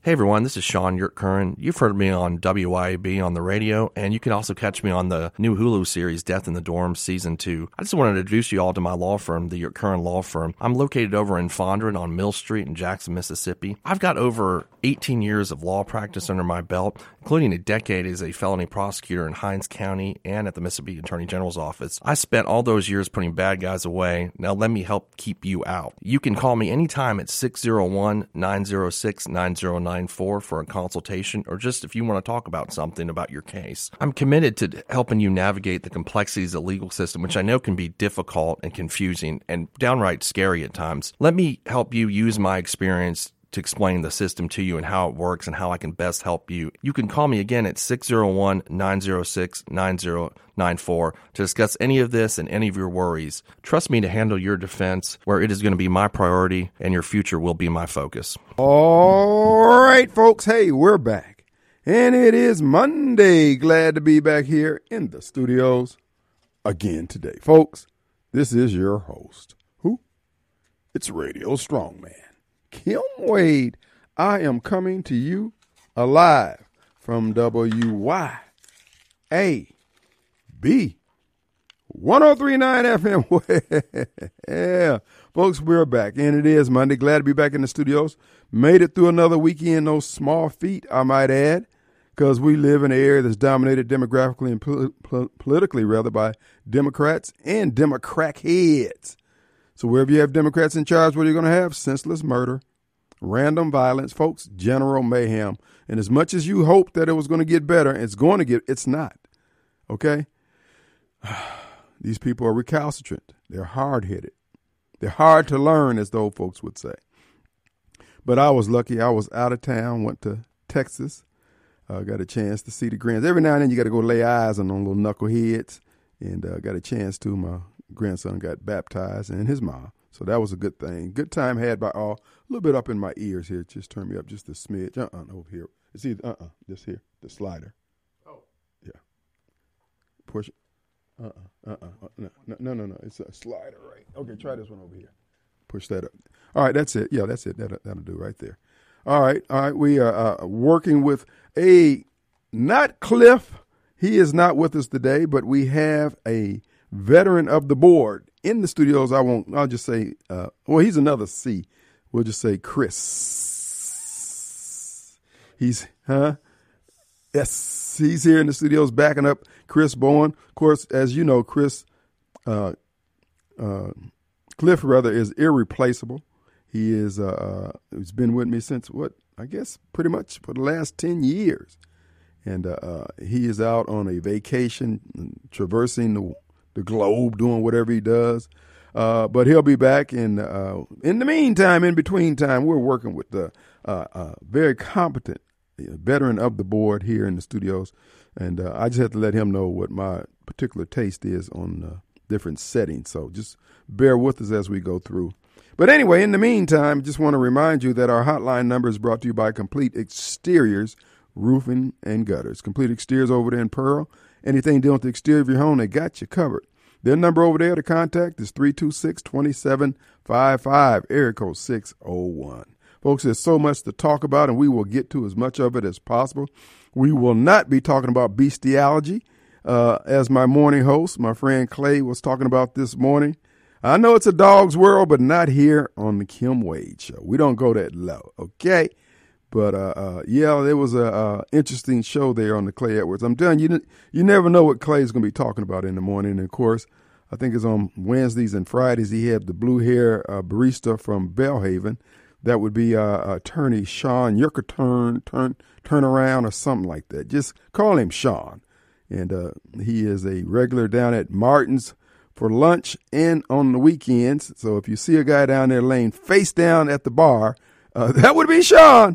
Hey everyone, this is Sean Yurtkuran. You've heard me on WYAB on the radio, and you can also catch me on the new Hulu series Death in the Dorm Season 2. I just wanted to introduce you all to my law firm, the Yurtkuran Law Firm. I'm located over in Fondren on Mill Street in Jackson, Mississippi. I've got over 18 years of law practice under my belt, including a decade as a felony prosecutor in Hinds County and at the Mississippi Attorney General's office. I spent all those years putting bad guys away. Now let me help keep you out. You can call me anytime at 601-906-9094 for a consultation, or just if you want to talk about something about your case. I'm committed to helping you navigate the complexities of the legal system, which I know can be difficult and confusing and downright scary at times. Let me help you use my experience to explain the system to you and how it works and how I can best help you. You can call me again at 601-906-9094 to discuss any of this and any of your worries. Trust me to handle your defense, where it is going to be my priority and your future will be my focus. All right, folks. Hey, we're back. And it is Monday. Glad to be back here in the studios again today. Folks, this is your host. Who? It's Radio Strongman, Kim Wade. I am coming to you alive from WYAB 103.9 FM. Yeah, folks, we're back, and it is Monday. Glad to be back in the studios. Made it through another weekend, those small feet, I might add, because we live in an area that's dominated demographically and politically, rather, by Democrats and Democrat heads. So wherever you have Democrats in charge, what are you going to have? Senseless murder, random violence, folks, general mayhem. And as much as you hope that it was going to get better, it's not. Okay? These people are recalcitrant. They're hard-headed. They're hard to learn, as the old folks would say. But I was lucky. I was out of town, went to Texas, got a chance to see the grands. Every now and then you got to go lay eyes on them little knuckleheads, and got a chance to. My grandson got baptized, and his mom. So that was a good thing. Good time had by all. A little bit up in my ears here. Just turn me up just a smidge. Over here. It's either, just here, the slider. Oh. Yeah. Push it. No. It's a slider, right? Okay, try this one over here. Push that up. All right, that's it. Yeah, that's it. That'll do right there. All right. We are working with not Cliff. He is not with us today, but we have a veteran of the board in the studios. I'll just say, he's another C. We'll just say Chris. Yes, he's here in the studios backing up Chris Bowen. Of course, as you know, Cliff is irreplaceable. He is, he's been with me since pretty much for the last 10 years. And he is out on a vacation, traversing the globe, doing whatever he does. But he'll be back. And in the meantime, in between time, we're working with the very competent veteran of the board here in the studios. And I just have to let him know what my particular taste is on different settings. So just bear with us as we go through. But anyway, in the meantime, just want to remind you that our hotline number is brought to you by Complete Exteriors, Roofing and Gutters. Complete Exteriors over there in Pearl. Anything dealing with the exterior of your home, they got you covered. Their number over there to contact is 326-2755, area code 601. Folks, there's so much to talk about, and we will get to as much of it as possible. We will not be talking about bestiality, as my morning host, my friend Clay, was talking about this morning. I know it's a dog's world, but not here on the Kim Wade Show. We don't go that low, okay? But, there was a interesting show there on the Clay Edwards. I'm telling you, you never know what Clay's going to be talking about in the morning. And, of course, I think it's on Wednesdays and Fridays. He had the blue hair barista from Belhaven. That would be attorney Sean Yurtkuran, turn around or something like that. Just call him Sean. And he is a regular down at Martin's for lunch and on the weekends. So if you see a guy down there laying face down at the bar, that would be Sean.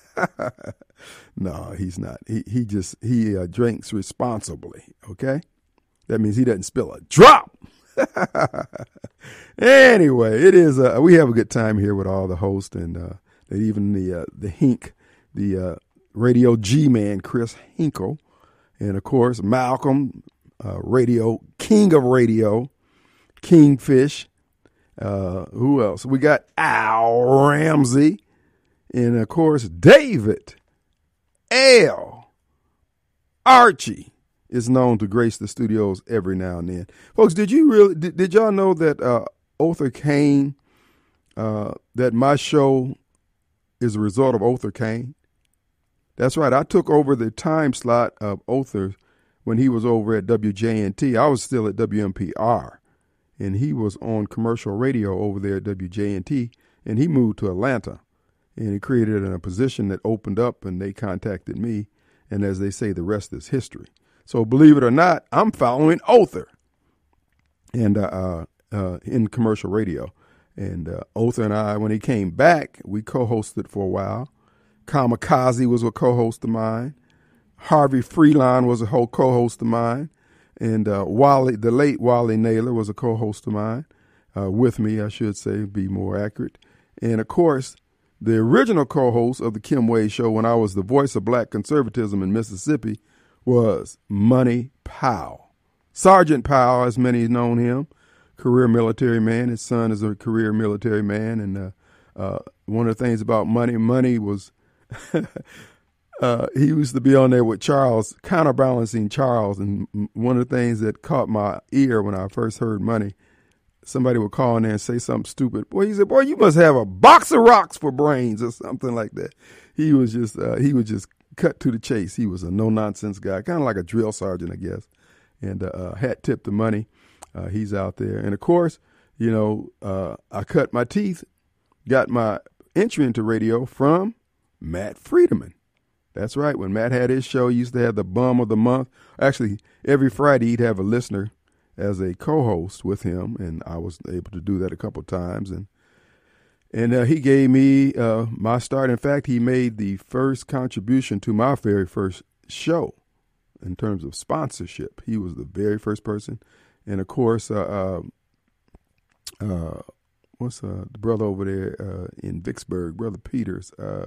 No, he's not. He drinks responsibly. Okay. That means he doesn't spill a drop. Anyway, it is, we have a good time here with all the hosts and, even the Hink, the, Radio G-man, Chris Hinkle. And of course, Malcolm, radio, king of radio, Kingfish. Who else? We got Al Ramsey. And, of course, David L. Archie is known to grace the studios every now and then. Folks, did y'all know that Other Kane, that my show is a result of Other Kane? That's right. I took over the time slot of Other when he was over at WJNT. I was still at WMPR, and he was on commercial radio over there at WJNT, and he moved to Atlanta, and he created a position that opened up, and they contacted me, and as they say, the rest is history. So believe it or not, I'm following Other and in commercial radio. And Other and I, when he came back, we co-hosted for a while. Kamikaze was a co-host of mine. Harvey Freeline was a whole co-host of mine. And Wally, the late Wally Naylor, was a co-host of mine. With me, I should say, be more accurate. And, of course, the original co-host of the Kim Wade Show when I was the voice of black conservatism in Mississippi was Money Powell. Sergeant Powell, as many known him, career military man. His son is a career military man. And one of the things about Money was he used to be on there with Charles, counterbalancing Charles. And one of the things that caught my ear when I first heard Money, somebody would call in there and say something stupid. Boy, he said, boy, you must have a box of rocks for brains or something like that. He was just cut to the chase. He was a no-nonsense guy, kind of like a drill sergeant, I guess. And hat tip to Money. He's out there. And, of course, I cut my teeth, got my entry into radio from Matt Friedman. That's right. When Matt had his show, he used to have the bum of the month. Actually, every Friday he'd have a listener as a co-host with him, and I was able to do that a couple of times. And he gave me my start. In fact, he made the first contribution to my very first show in terms of sponsorship. He was the very first person. And, of course, what's the brother over there in Vicksburg, Brother Peters?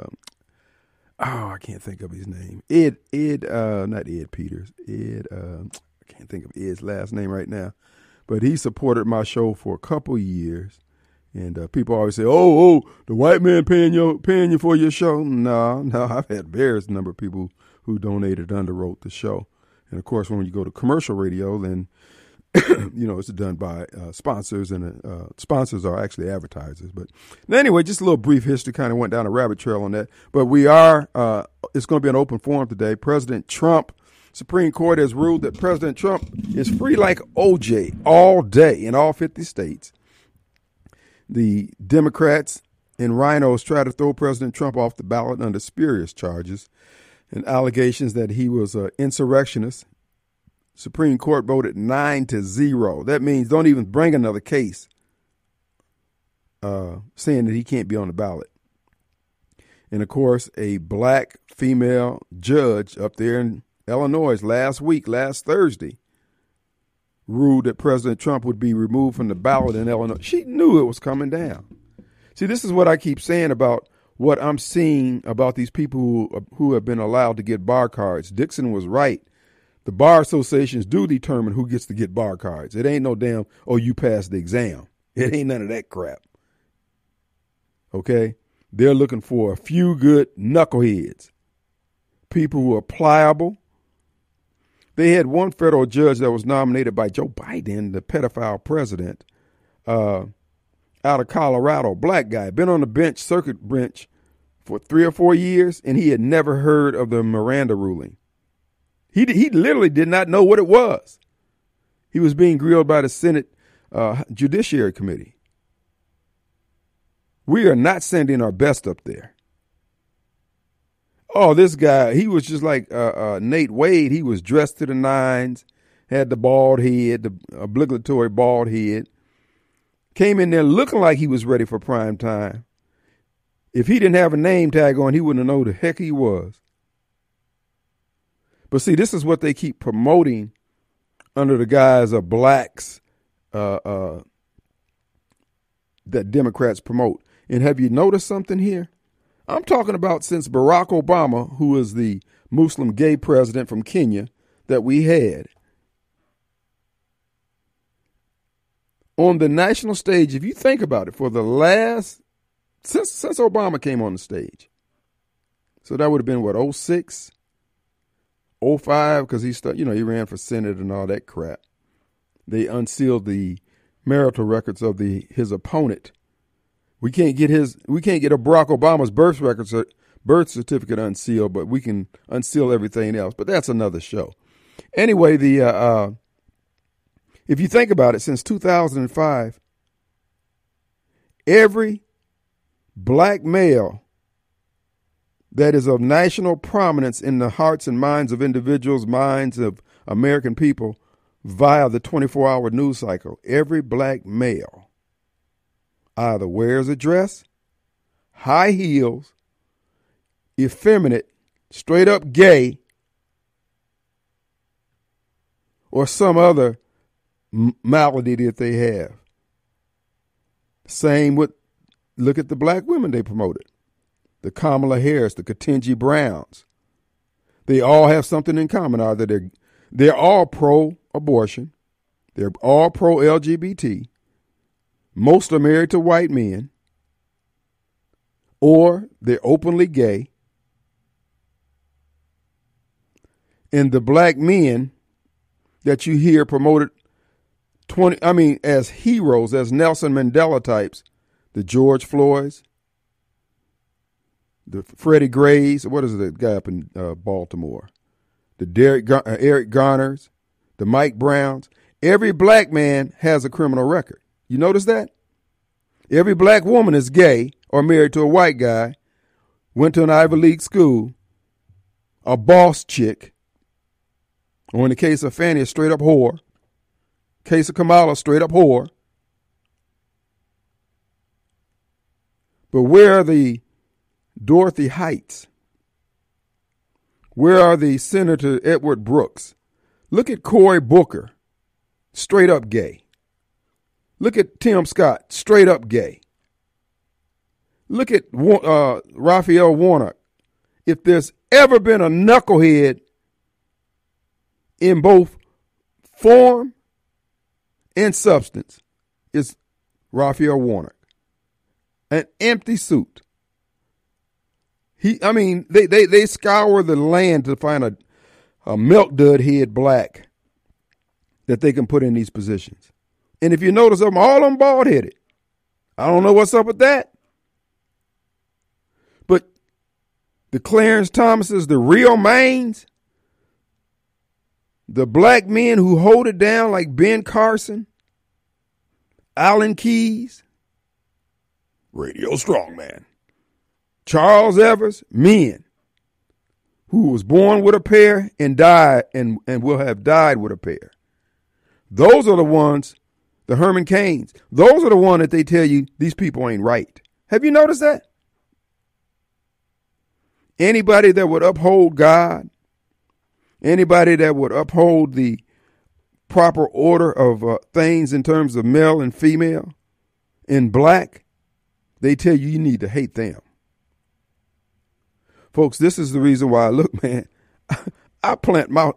I can't think of his name. Not Ed Peters. I can't think of Ed's last name right now. But he supported my show for a couple years. And people always say, oh, the white man paying you for your show. No, I've had various number of people who donated, underwrote the show. And, of course, when you go to commercial radio, then, it's done by sponsors, and sponsors are actually advertisers. But anyway, just a little brief history, kind of went down a rabbit trail on that. But we are, it's going to be an open forum today. President Trump, Supreme Court has ruled that President Trump is free like OJ all day in all 50 states. The Democrats and rhinos try to throw President Trump off the ballot under spurious charges and allegations that he was an insurrectionist. Supreme Court voted 9-0. That means don't even bring another case saying that he can't be on the ballot. And, of course, a black female judge up there in Illinois last Thursday, ruled that President Trump would be removed from the ballot in Illinois. She knew it was coming down. See, this is what I keep saying about what I'm seeing about these people who have been allowed to get bar cards. Dixon was right. The bar associations do determine who gets to get bar cards. It ain't no damn, you passed the exam. It ain't none of that crap. Okay? They're looking for a few good knuckleheads, people who are pliable. They had one federal judge that was nominated by Joe Biden, the pedophile president, out of Colorado, black guy, been on the circuit bench for 3 or 4 years, and he had never heard of the Miranda ruling. He literally did not know what it was. He was being grilled by the Senate Judiciary Committee. We are not sending our best up there. Oh, this guy, he was just like Nate Wade. He was dressed to the nines, had the bald head, the obligatory bald head. Came in there looking like he was ready for prime time. If he didn't have a name tag on, he wouldn't have known who the heck he was. But see, this is what they keep promoting under the guise of blacks that Democrats promote. And have you noticed something here? I'm talking about since Barack Obama, who is the Muslim gay president from Kenya that we had. On the national stage, if you think about it, for the last, since Obama came on the stage, So that would have been what, 06, 05, because he ran for Senate and all that crap. They unsealed the marital records of his opponent. We can't get a Barack Obama's birth certificate unsealed, but we can unseal everything else. But that's another show. Anyway, if you think about it, since 2005, every black male that is of national prominence in the hearts and minds of individuals, minds of American people, via the 24-hour news cycle, every black male either wears a dress, high heels, effeminate, straight up gay, or some other malady that they have. Same with, look at the black women they promoted. The Kamala Harris, the Ketanji Browns. They all have something in common. Either they're all pro-abortion, they're all pro-LGBT, most are married to white men, or they're openly gay. And the black men that you hear promoted as heroes, as Nelson Mandela types, the George Floyds, the Freddie Grays, what is the guy up in Baltimore? The Eric Garners, the Mike Browns. Every black man has a criminal record. You notice that? Every black woman is gay or married to a white guy, went to an Ivy League school, a boss chick, or in the case of Fannie, a straight up whore. Case of Kamala, straight up whore. But where are the Dorothy Heights? Where are the Senator Edward Brooks? Look at Cory Booker, straight up gay. Look at Tim Scott, straight up gay. Look at Raphael Warnock. If there's ever been a knucklehead in both form and substance, it's Raphael Warnock. An empty suit. They scour the land to find a milk dud head black that they can put in these positions. And if you notice them, all of them bald headed. I don't know what's up with that. But the Clarence Thomases, the real Maines, the black men who hold it down like Ben Carson, Alan Keyes, Radio Strongman, Charles Evers, men who was born with a pair and died and will have died with a pair. Those are the ones, the Herman Cains, those are the ones that they tell you these people ain't right. Have you noticed that? Anybody that would uphold God, anybody that would uphold the proper order of things in terms of male and female in black, they tell you need to hate them. Folks, this is the reason why, look, man, I plant my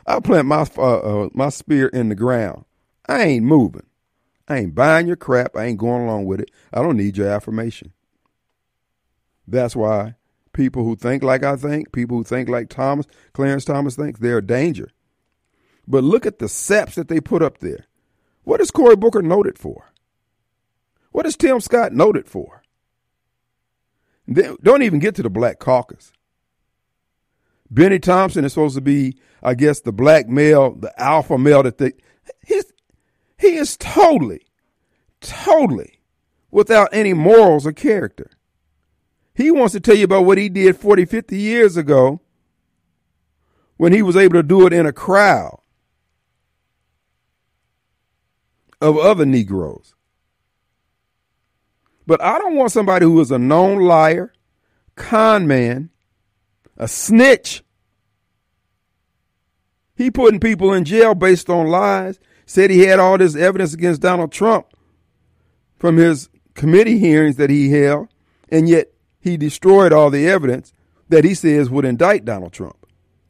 spear in the ground. I ain't moving. I ain't buying your crap. I ain't going along with it. I don't need your affirmation. That's why people who think like I think, people who think like Clarence Thomas thinks, they're a danger. But look at the saps that they put up there. What is Cory Booker noted for? What is Tim Scott noted for? They don't even get to the Black Caucus. Benny Thompson is supposed to be, I guess, the black male, the alpha male that he is totally without any morals or character. He wants to tell you about what he did 40, 50 years ago when he was able to do it in a crowd of other Negroes. But I don't want somebody who is a known liar, con man, a snitch. He putting people in jail based on lies. Said he had all this evidence against Donald Trump from his committee hearings that he held, and yet he destroyed all the evidence that he says would indict Donald Trump.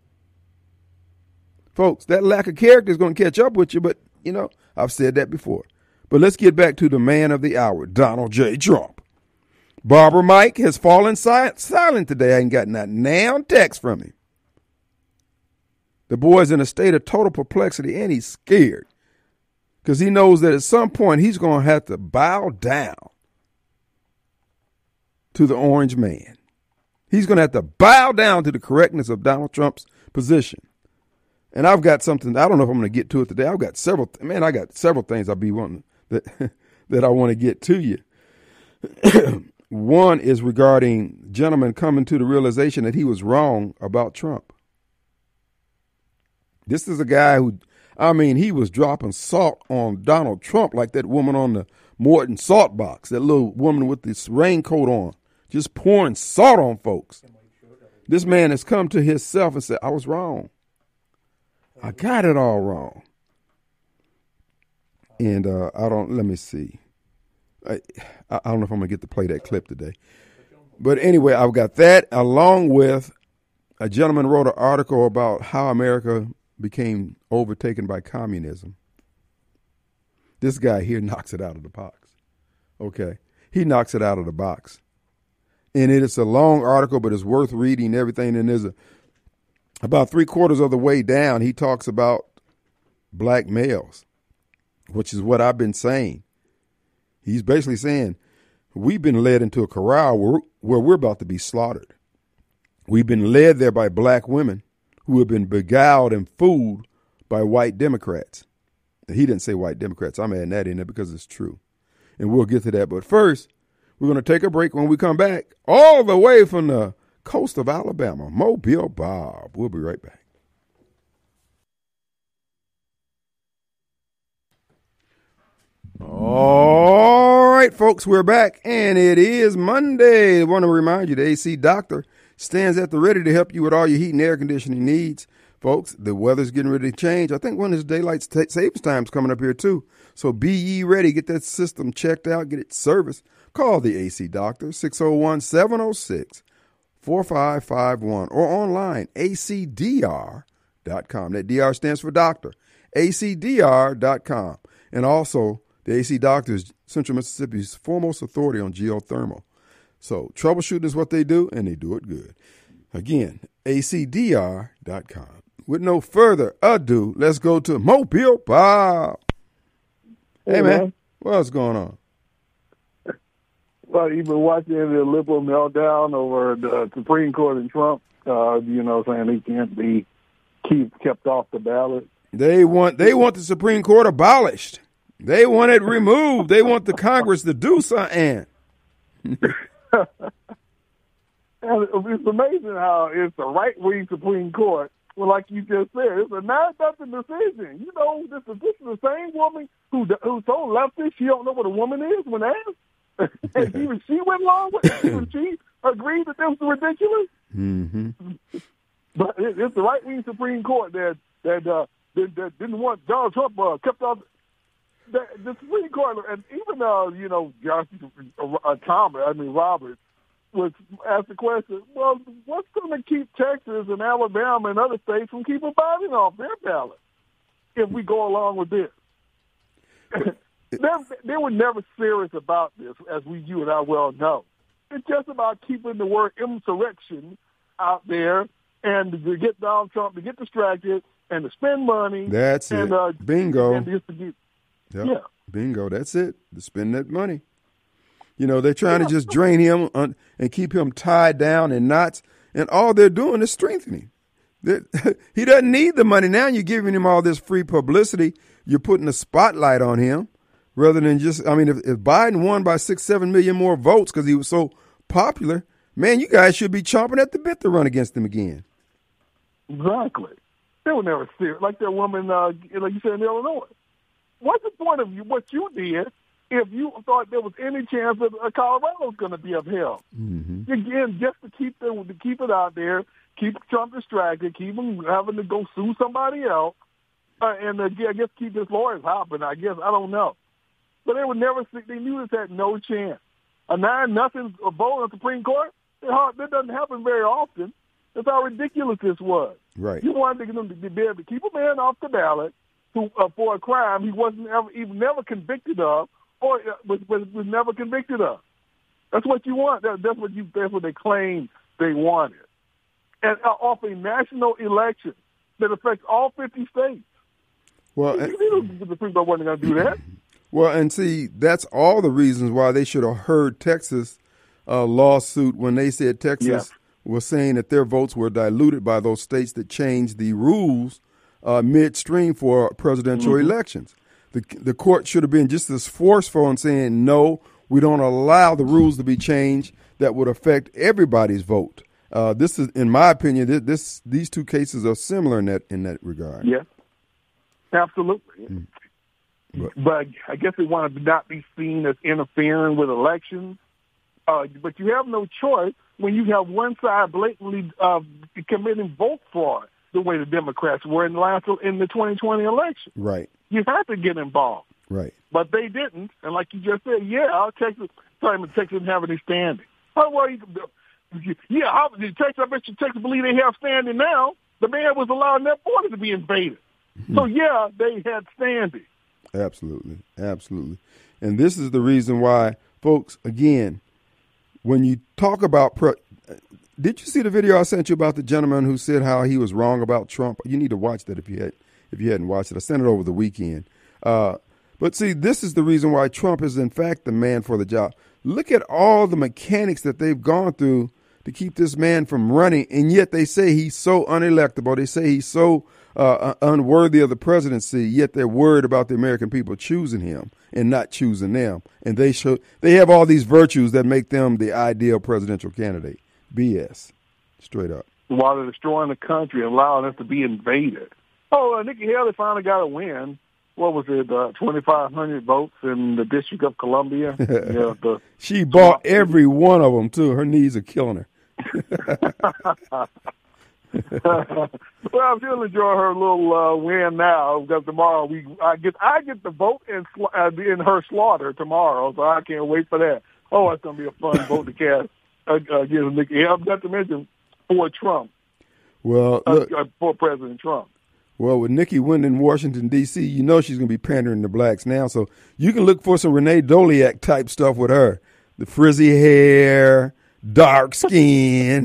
Folks, that lack of character is going to catch up with you, but, I've said that before. But let's get back to the man of the hour, Donald J. Trump. Barbara Mike has fallen silent today. I ain't got not now text from him. The boy's in a state of total perplexity, and he's scared because he knows that at some point he's going to have to bow down to the orange man. He's going to have to bow down to the correctness of Donald Trump's position. And I've got something, I don't know if I'm going to get to it today. I got several things I'll be wanting that I want to get to you. One is regarding gentlemen coming to the realization that he was wrong about Trump. This is a guy who, he was dropping salt on Donald Trump like that woman on the Morton salt box, that little woman with this raincoat on, just pouring salt on folks. This man has come to himself and said, I was wrong. I got it all wrong. And let me see. I don't know if I'm going to get to play that clip today. But anyway, I've got that along with a gentleman wrote an article about how America became overtaken by communism. This guy here knocks it out of the box. Okay. He knocks it out of the box. And it's a long article, but it's worth reading everything. And there's about 3/4 of the way down, he talks about black males, which is what I've been saying. He's basically saying we've been led into a corral where we're about to be slaughtered. We've been led there by black women who have been beguiled and fooled by white Democrats. He didn't say white Democrats. I'm adding that in there because it's true. And we'll get to that. But first, we're going to take a break. When we come back, all the way from the coast of Alabama, Mobile Bob. We'll be right back. All right, folks, we're back, and it is Monday. I want to remind you, the AC Doctor stands at the ready to help you with all your heat and air conditioning needs. Folks, the weather's getting ready to change. I think one of his daylight savings time's coming up here, too. So be ye ready. Get that system checked out. Get it serviced. Call the AC Doctor, 601-706-4551, or online, acdr.com. That DR stands for doctor, acdr.com. And also, the AC Doctor is Central Mississippi's foremost authority on geothermal. So troubleshooting is what they do, and they do it good. Again, acdr.com. With no further ado, let's go to Mobile Bob. Hey, man, what's going on? Well, you've been watching the liberal meltdown over the Supreme Court and Trump, saying he can't be kept off the ballot. They want the Supreme Court abolished. They want it removed. They want the Congress to do something. And it's amazing how it's a right-wing Supreme Court. Well, like you just said, it's a 9-0 decision. You know, this is the same woman who's so leftist she don't know what a woman is when asked. And even she went along with it. Even she agreed that this was ridiculous. Mm-hmm. But it's the right-wing Supreme Court that didn't want Donald Trump kept off. The Supreme Court, and even Roberts was asked the question, well, what's going to keep Texas and Alabama and other states from keeping Biden off their ballot if we go along with this? They were never serious about this, as you and I well know. It's just about keeping the word insurrection out there and to get Donald Trump to get distracted and to spend money. That's it. Bingo. And just to get, yeah. Bingo. That's it. To spend that money. You know, they're trying to just drain him and keep him tied down in knots, and all they're doing is strengthening. He doesn't need the money. Now you're giving him all this free publicity. You're putting a spotlight on him rather than just, if Biden won by 6-7 million more votes because he was so popular, man, you guys should be chomping at the bit to run against him again. Exactly. They were never serious. Like that woman, like you said in Illinois. What's the point of what you did if you thought there was any chance that Colorado was going to be upheld? Mm-hmm. Again, just to keep it out there, keep Trump distracted, keep him having to go sue somebody else, and I guess keep his lawyers hopping. I don't know, but they knew this had no chance. A 9-0 vote on the Supreme Court, that doesn't happen very often. That's how ridiculous this was. Right. You wanted them to be able to keep a man off the ballot for a crime he wasn't never convicted of, or was never convicted of. That's what you want. That's what they claim they wanted. And off a national election that affects all 50 states. Well, the Supreme Court wasn't going to do that. Well, and see, that's all the reasons why they should have heard Texas lawsuit when they said Texas was saying that their votes were diluted by those states that changed the rules midstream for presidential elections. The court should have been just as forceful in saying, no, we don't allow the rules to be changed that would affect everybody's vote. This is, in my opinion, these two cases are similar in that regard. Yeah, absolutely. But I guess they want to not be seen as interfering with elections. But you have no choice when you have one side blatantly committing vote fraud the way the Democrats were in the 2020 election. Right. You have to get involved. Right. But they didn't. And like you just said, Texas didn't have any standing. I bet you Texas believe they have standing now. The man was allowing their border to be invaded. So, they had standing. Absolutely. Absolutely. And this is the reason why, folks, again, when you talk about did you see the video I sent you about the gentleman who said how he was wrong about Trump? You need to watch that if you hadn't watched it. I sent it over the weekend. But see, this is the reason why Trump is, in fact, the man for the job. Look at all the mechanics that they've gone through to keep this man from running, and yet they say he's so unelectable. They say he's so unworthy of the presidency, yet they're worried about the American people choosing him and not choosing them. And they have all these virtues that make them the ideal presidential candidate. BS. Straight up. While they're destroying the country and allowing us to be invaded. Oh, Nikki Haley finally got a win. What was it, 2,500 votes in the District of Columbia? She bought every one of them, too. Her knees are killing her. Well, she'll enjoy her little win now because tomorrow I get the vote in her slaughter tomorrow, so I can't wait for that. Oh, it's going to be a fun vote to cast against Nikki Haley. Not to mention for Trump. Well, look, for President Trump. Well, with Nikki winning in Washington, D.C., you know she's going to be pandering to blacks now. So you can look for some Renee Doliak type stuff with her. The frizzy hair, dark skin.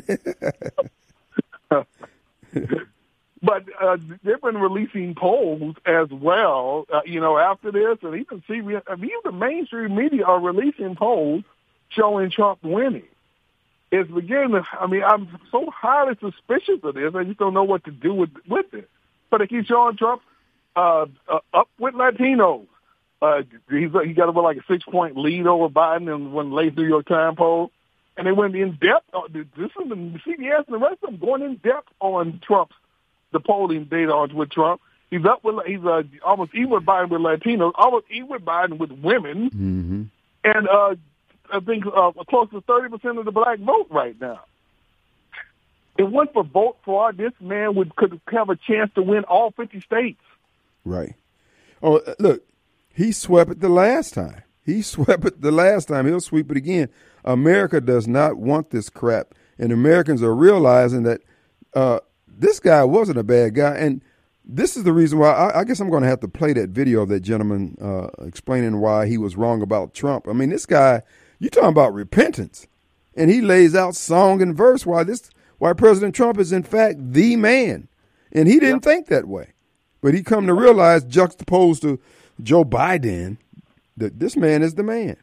But they've been releasing polls as well, after this. And even the mainstream media are releasing polls showing Trump winning. It's beginning I'm so highly suspicious of this. I just don't know what to do with it. But they keep showing Trump up with Latinos. He got about like a 6-point lead over Biden in one late New York Times poll. And they went in depth. This is the CBS and the rest of them going in depth on the polling data with Trump. He's almost even with Biden with Latinos, almost even with Biden with women. Mm-hmm. And I think close to 30% of the black vote right now. If it went for vote fraud, this man could have a chance to win all 50 states. Right. Oh, look, he swept it the last time. He'll sweep it again. America does not want this crap, and Americans are realizing that this guy wasn't a bad guy. And this is the reason why I guess I'm going to have to play that video of that gentleman explaining why he was wrong about Trump. I mean, this guy, you're talking about repentance, and he lays out song and verse why President Trump is, in fact, the man. And he didn't think that way. But he come to realize, juxtaposed to Joe Biden, that this man is the man.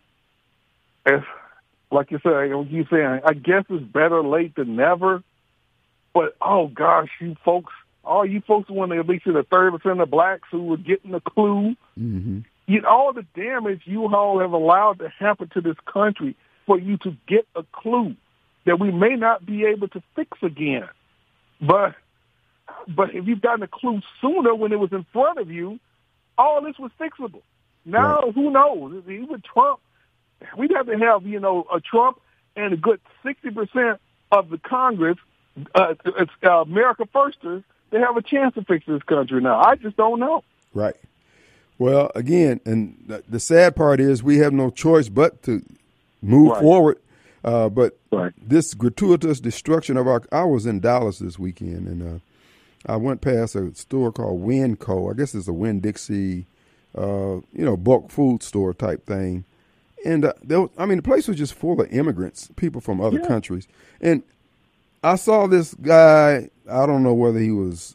Like you said, I guess it's better late than never. But, oh, gosh, all you folks who want to at least see the 30% of blacks who were getting the clue, all the damage you all have allowed to happen to this country for you to get a clue that we may not be able to fix again. But if you've gotten a clue sooner when it was in front of you, all this was fixable. Now, Who knows? Even Trump, we'd have to have, a Trump and a good 60% of the Congress, America Firsters, to have a chance to fix this country now. I just don't know. Right. Well, again, and the sad part is we have no choice but to move forward. But this gratuitous destruction of I was in Dallas this weekend, and I went past a store called Winco. I guess it's a Winn-Dixie, bulk food store type thing. And the place was just full of immigrants, people from other countries. And I saw this guy, I don't know whether he was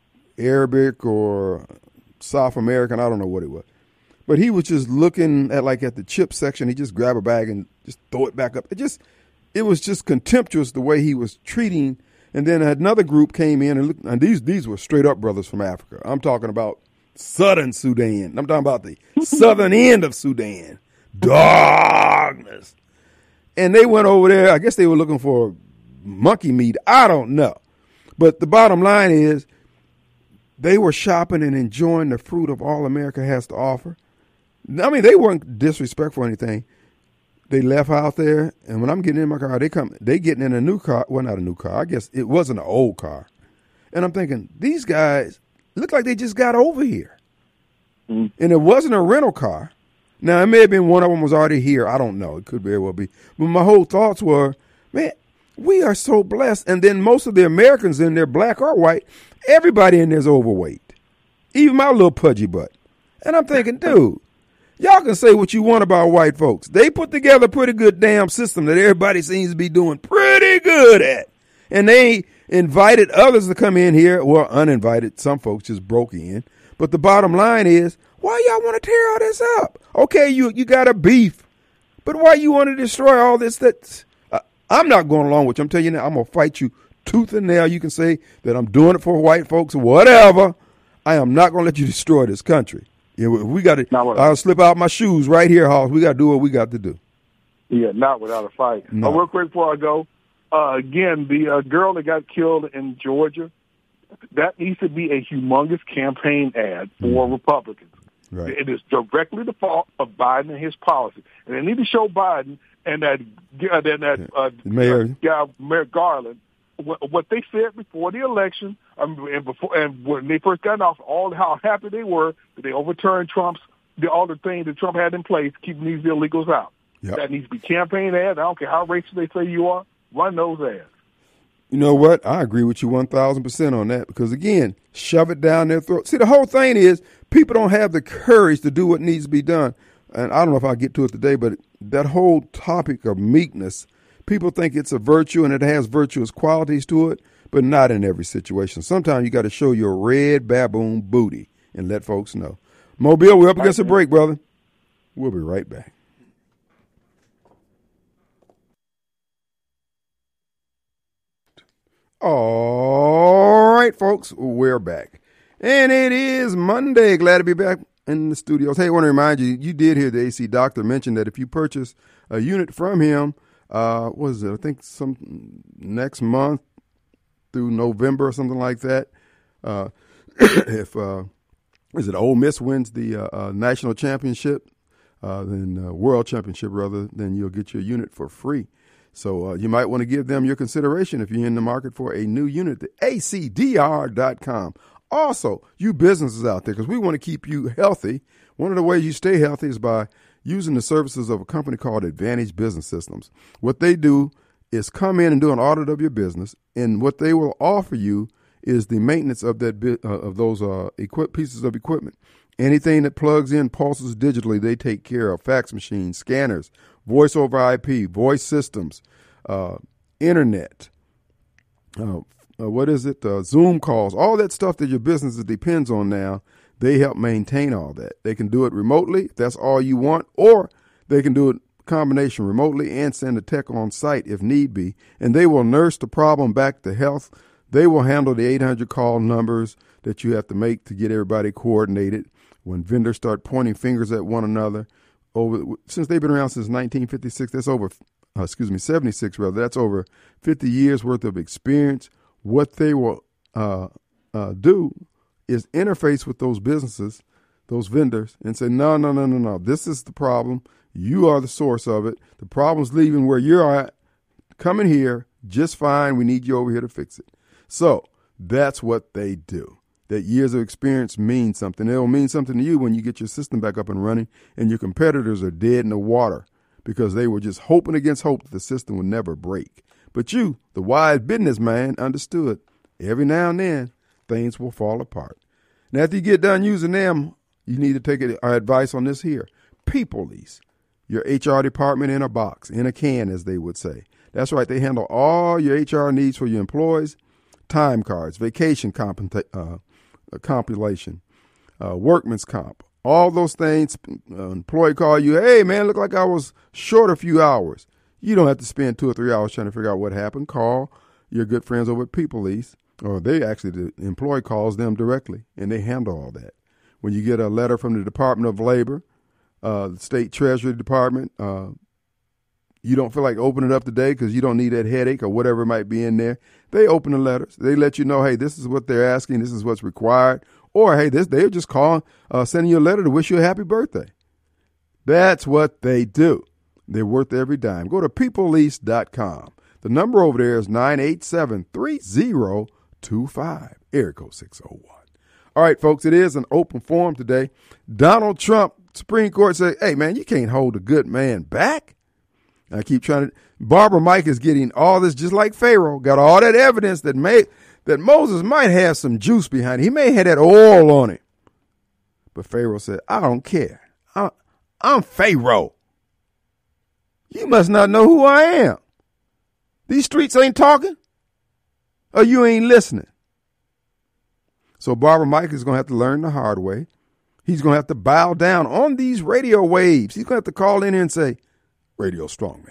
Arabic or South American, I don't know what it was. But he was just looking at the chip section. He just grabbed a bag and just throw it back up. It was just contemptuous the way he was treating. And then another group came in and these were straight up brothers from Africa. I'm talking about southern Sudan. I'm talking about the southern end of Sudan. Darkness. And they went over there. I guess they were looking for monkey meat. I don't know. But the bottom line is they were shopping and enjoying the fruit of all America has to offer. I mean, they weren't disrespectful or anything. They left out there, and when I'm getting in my car, they getting in a new car. Well, not a new car. I guess it wasn't an old car. And I'm thinking, these guys look like they just got over here. And it wasn't a rental car. Now, it may have been one of them was already here. I don't know. It could very well be. But my whole thoughts were, man, we are so blessed. And then most of the Americans in there, black or white, everybody in there's overweight. Even my little pudgy butt. And I'm thinking, dude, y'all can say what you want about white folks. They put together a pretty good damn system that everybody seems to be doing pretty good at. And they invited others to come in here. Well, uninvited. Some folks just broke in. But the bottom line is, why y'all want to tear all this up? Okay, you got a beef. But why you want to destroy all this? I'm not going along with you. I'm telling you now, I'm going to fight you tooth and nail. You can say that I'm doing it for white folks or whatever. I am not going to let you destroy this country. Yeah, we got to. I'll slip out my shoes right here, Hoss. We got to do what we got to do. Yeah, not without a fight. No. Real quick before I go, again, the girl that got killed in Georgia, that needs to be a humongous campaign ad for Republicans. Right. It is directly the fault of Biden and his policy, and they need to show Biden and that Mayor Garland what they said before the election, and when they first got off, all how happy they were that they overturned all the things that Trump had in place, keeping these illegals out. Yep. That needs to be campaign ads. I don't care how racist they say you are. Run those ads. You know what? I agree with you 1,000% on that because, again, shove it down their throat. See, the whole thing is people don't have the courage to do what needs to be done. And I don't know if I'll get to it today, but that whole topic of meekness, people think it's a virtue and it has virtuous qualities to it, but not in every situation. Sometimes you got to show your red baboon booty and let folks know. Mobile, we're up against a break, brother. We'll be right back. All right, folks, we're back. And it is Monday. Glad to be back in the studios. Hey, I want to remind you, you did hear the AC doctor mention that if you purchase a unit from him, what is it? I think some next month through November or something like that. If is it Ole Miss wins the national championship, then world championship rather, then you'll get your unit for free. So you might want to give them your consideration if you're in the market for a new unit at acdr.com. Also, you businesses out there, because we want to keep you healthy. One of the ways you stay healthy is by using the services of a company called Advantage Business Systems. What they do is come in and do an audit of your business, and what they will offer you is the maintenance of that of those pieces of equipment. Anything that plugs in, pulses digitally, they take care of. Fax machines, scanners, voice over IP, voice systems, internet, Zoom calls, all that stuff that your business depends on now. They help maintain all that. They can do it remotely if that's all you want, or they can do it combination remotely and send a tech on site if need be, and they will nurse the problem back to health. They will handle the 800 call numbers that you have to make to get everybody coordinated. When vendors start pointing fingers at one another, since they've been around since 1956, that's over, 76 rather, that's over 50 years worth of experience. What they will do is interface with those businesses, those vendors, and say, no, this is the problem. You are the source of it. The problem's leaving where you're at, coming here just fine. We need you over here to fix it. So that's what they do. That years of experience mean something. It'll mean something to you when you get your system back up and running and your competitors are dead in the water because they were just hoping against hope that the system would never break. But you, the wise businessman, understood every now and then things will fall apart. Now, after you get done using them, you need to take our advice on this here. Peoplease. your HR department in a box, in a can, as they would say. That's right. They handle all your HR needs for your employees, time cards, vacation compilation, workman's comp, all those things. Employee call you, hey, man, look like I was short a few hours. You don't have to spend 2 or 3 hours trying to figure out what happened. Call your good friends over at PeopleLease, or the employee calls them directly, and they handle all that. When you get a letter from the Department of Labor, the State Treasury Department, you don't feel like opening it up today because you don't need that headache or whatever might be in there. They open the letters. They let you know, hey, this is what they're asking. This is what's required. Or, hey, they're just calling, sending you a letter to wish you a happy birthday. That's what they do. They're worth every dime. Go to peoplelease.com. The number over there is 987-3025, area code 601. All right, folks, it is an open forum today. Donald Trump, Supreme Court said, hey, man, you can't hold a good man back. I keep trying to. Barbara Mike is getting all this just like Pharaoh. Got all that evidence that Moses might have some juice behind it. He may have that oil on it. But Pharaoh said, I don't care. I'm Pharaoh. You must not know who I am. These streets ain't talking, or you ain't listening. So Barbara Mike is going to have to learn the hard way. He's going to have to bow down on these radio waves. He's going to have to call in here and say, Radio Strongman,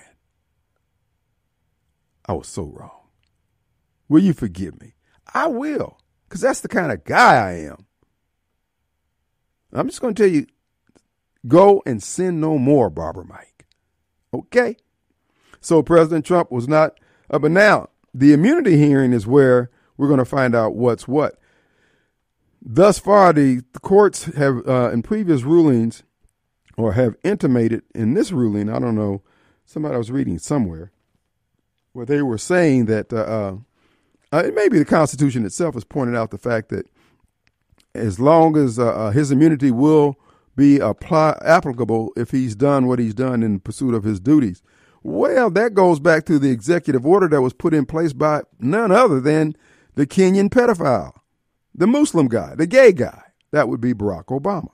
I was so wrong. Will you forgive me? I will, because that's the kind of guy I am. I'm just going to tell you, go and sin no more, Barbara Mike. Okay? So President Trump was not, but now the immunity hearing is where we're going to find out what's what. Thus far, the courts have, in previous rulings, or have intimated in this ruling, I don't know, somebody I was reading somewhere, where they were saying that maybe the Constitution itself has pointed out the fact that as long as his immunity will be applicable if he's done what he's done in pursuit of his duties. Well, that goes back to the executive order that was put in place by none other than the Kenyan pedophile, the Muslim guy, the gay guy. That would be Barack Obama.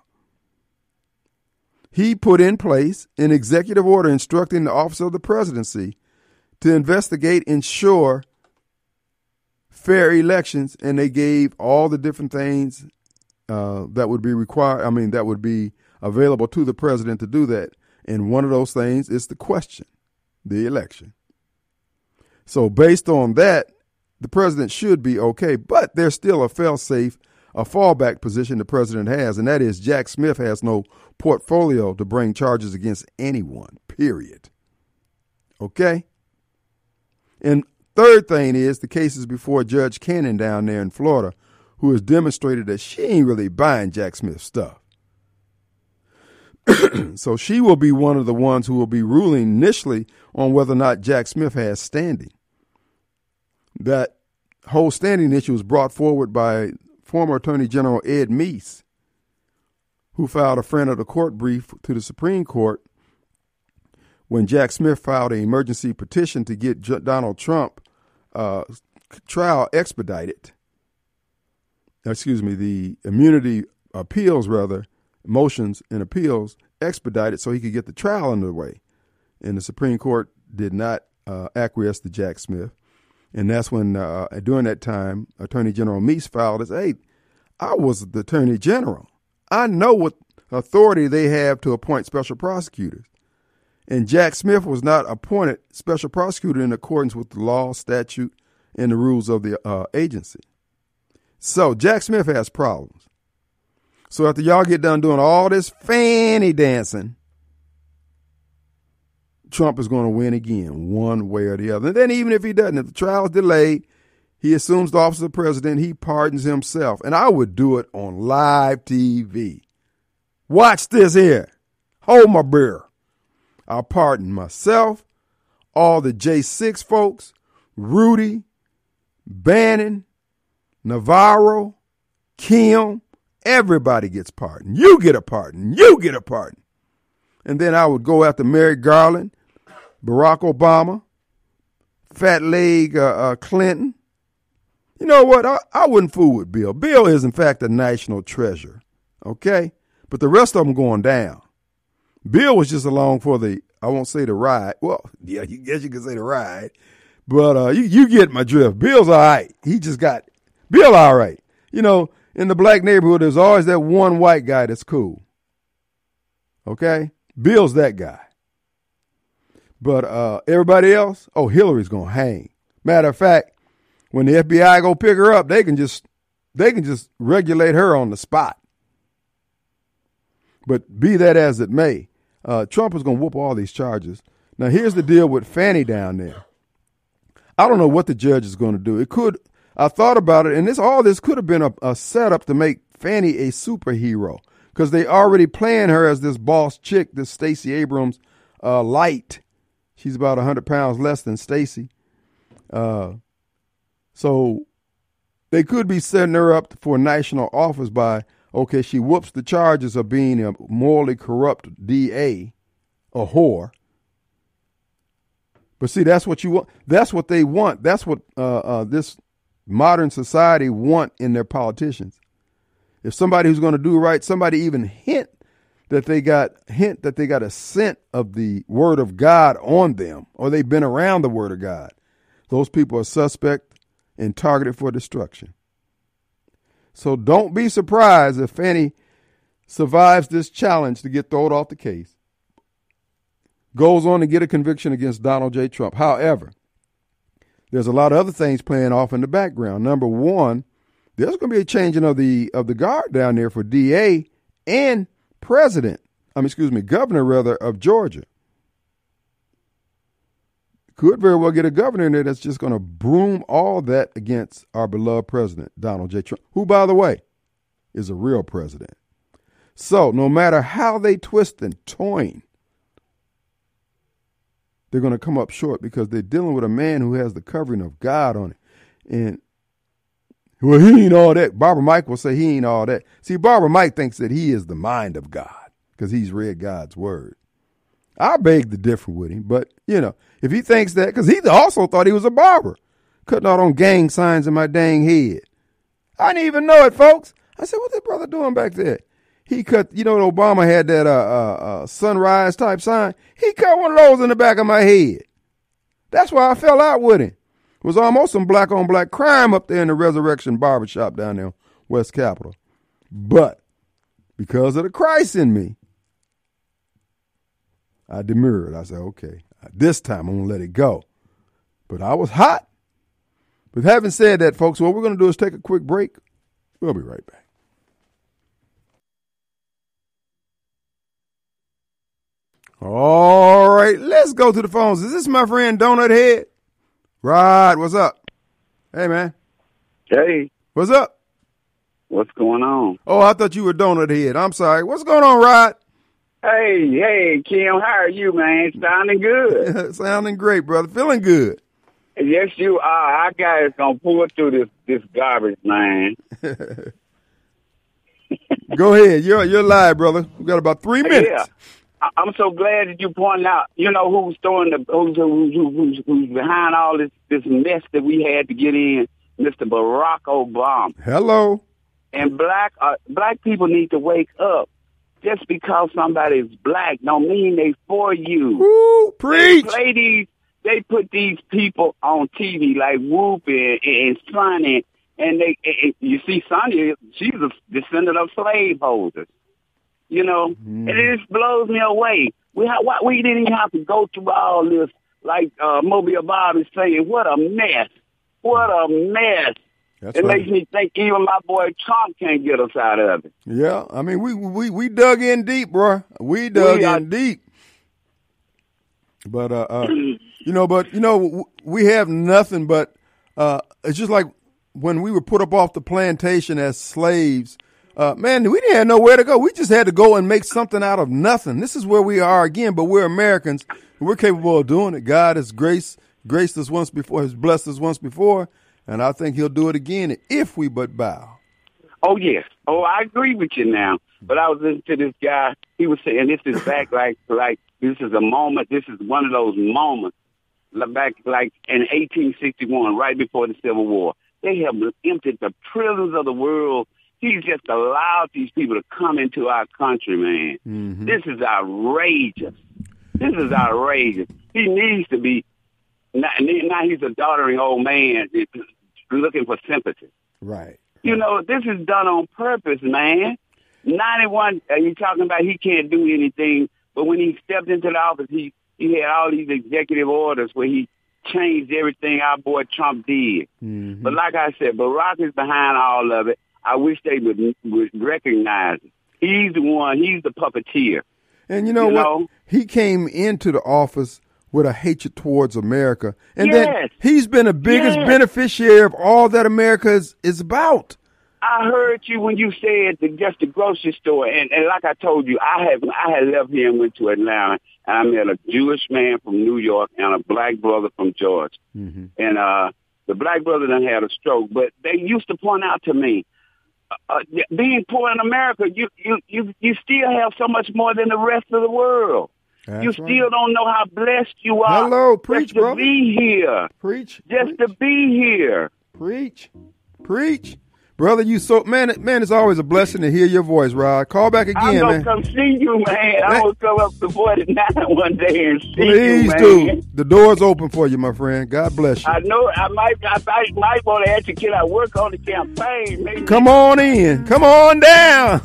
He put in place an executive order instructing the office of the presidency to investigate, ensure fair elections, and they gave all the different things that would be required. I mean, that would be available to the president to do that. And one of those things is the question, the election. So based on that, the president should be okay, but there's still a fail-safe, a fallback position the president has, and that is Jack Smith has no portfolio to bring charges against anyone, period. Okay? And third thing is the case is before Judge Cannon down there in Florida, who has demonstrated that she ain't really buying Jack Smith's stuff. So she will be one of the ones who will be ruling initially on whether or not Jack Smith has standing. That whole standing issue was brought forward by former Attorney General Ed Meese, who filed a friend of the court brief to the Supreme Court when Jack Smith filed an emergency petition to get Donald Trump trial expedited. The immunity appeals, motions and appeals expedited so he could get the trial underway. And the Supreme Court did not acquiesce to Jack Smith. And that's when, during that time, Attorney General Meese filed as, hey, I was the Attorney General. I know what authority they have to appoint special prosecutors. And Jack Smith was not appointed special prosecutor in accordance with the law, statute, and the rules of the agency. So Jack Smith has problems. So after y'all get done doing all this fanny dancing, Trump is going to win again, one way or the other. And then even if he doesn't, if the trial is delayed, he assumes the office of president, he pardons himself. And I would do it on live TV. Watch this here. Hold my beer. I'll pardon myself, all the J6 folks, Rudy, Bannon, Navarro, Kim, everybody gets pardoned. You get a pardon. You get a pardon. And then I would go after Merrick Garland, Barack Obama, Fat Leg Clinton. You know what? I wouldn't fool with Bill. Bill is, in fact, a national treasure. Okay? But the rest of them going down. Bill was just along for I won't say the ride. Well, yeah, you guess you could say the ride. But you get my drift. Bill's all right. Bill all right. You know, in the black neighborhood, there's always that one white guy that's cool. Okay? Bill's that guy. But everybody else, Hillary's going to hang. Matter of fact, when the FBI go pick her up, they can just regulate her on the spot. But be that as it may, Trump is going to whoop all these charges. Now, here's the deal with Fannie down there. I don't know what the judge is going to do. I thought about it, and all this could have been a setup to make Fannie a superhero, because they already playing her as this boss chick, this Stacey Abrams light. She's about 100 pounds less than Stacey. So they could be setting her up for national office by, she whoops the charges of being a morally corrupt DA, a whore. But see, that's what you want. That's what they want. That's what this modern society want in their politicians. If somebody who's going to do right, somebody even hint that they got a scent of the word of God on them, or they've been around the word of God, those people are suspect and targeted for destruction. So don't be surprised if Fannie survives this challenge to get thrown off the case, goes on to get a conviction against Donald J. Trump. However, there's a lot of other things playing off in the background. Number one, there's going to be a changing of the guard down there for DA and governor of Georgia. Could very well get a governor in there that's just going to broom all that against our beloved president, Donald J. Trump, who, by the way, is a real president. So no matter how they twist and toin, they're going to come up short, because they're dealing with a man who has the covering of God on it. And, well, he ain't all that. Barbara Mike will say he ain't all that. See, Barbara Mike thinks that he is the mind of God because he's read God's word. I beg to differ with him, but, if he thinks that, because he also thought he was a barber, cutting out on gang signs in my dang head. I didn't even know it, folks. I said, what's that brother doing back there? He cut, Obama had that sunrise type sign. He cut one of those in the back of my head. That's why I fell out with him. It was almost some black on black crime up there in the Resurrection Barbershop down there, West Capitol. But because of the Christ in me, I demurred. I said, okay, this time I'm going to let it go. But I was hot. But having said that, folks, what we're going to do is take a quick break. We'll be right back. All right, let's go to the phones. Is this my friend Donut Head? Rod, what's up? Hey, man. Hey. What's up? What's going on? Oh, I thought you were Donut Head. I'm sorry. What's going on, Rod? Hey, Kim, how are you, man? Sounding good. Sounding great, brother. Feeling good. Yes, you are. Our guy is going to pull through this garbage, man. Go ahead. You're live, brother. We got about 3 minutes. Yeah. I'm so glad that you pointed out, who's behind all this mess that we had to get in, Mr. Barack Obama. Hello. And black people need to wake up. Just because somebody's black don't mean they for you. Ooh, preach. They put these people on TV like Whoop and Sonny, and you see Sonny, she's a descendant of slaveholders. And it just blows me away. We didn't even have to go through all this, like Mobile Bob is saying. What a mess. What a mess. It makes me think even my boy Trump can't get us out of it. Yeah, I mean, we dug in deep, bro. We dug in deep. But, we have nothing but, it's just like when we were put up off the plantation as slaves. Man, we didn't have nowhere to go. We just had to go and make something out of nothing. This is where we are again, but we're Americans. We're capable of doing it. God has graced us once before, has blessed us once before, and I think he'll do it again if we but bow. Oh, yes. Oh, I agree with you now. But I was listening to this guy. He was saying this is back like this is a moment. This is one of those moments back like in 1861, right before the Civil War. They have emptied the prisons of the world He's just allowed these people to come into our country, man. Mm-hmm. This is outrageous. This is outrageous. He needs to be, now he's a doddering old man looking for sympathy. Right. You know, this is done on purpose, man. 91, you're talking about he can't do anything, but when he stepped into the office, he had all these executive orders where he changed everything our boy Trump did. Mm-hmm. But like I said, Barack is behind all of it. I wish they would recognize it. He's the one. He's the puppeteer. And you know what? He came into the office with a hatred towards America. And then he's been the biggest beneficiary of all that America is about. I heard you when you said just the grocery store. And like I told you, I had left here and went to Atlanta. And I met a Jewish man from New York and a black brother from Georgia. Mm-hmm. And the black brother done had a stroke. But they used to point out to me, being poor in America, you still have so much more than the rest of the world. That's you still don't know how blessed you are. Hello, preach, bro. Just to be here. Preach. To be here. Preach. Brother, man, it's always a blessing to hear your voice, Rod. Call back again, man. I'm going to come see you, man. I'm going to come up to 49 one day and see you, Please man. do. The door's open for you, my friend. God bless you. I know. I might want to ask you, can I work on the campaign? Maybe. Come on in. Come on down.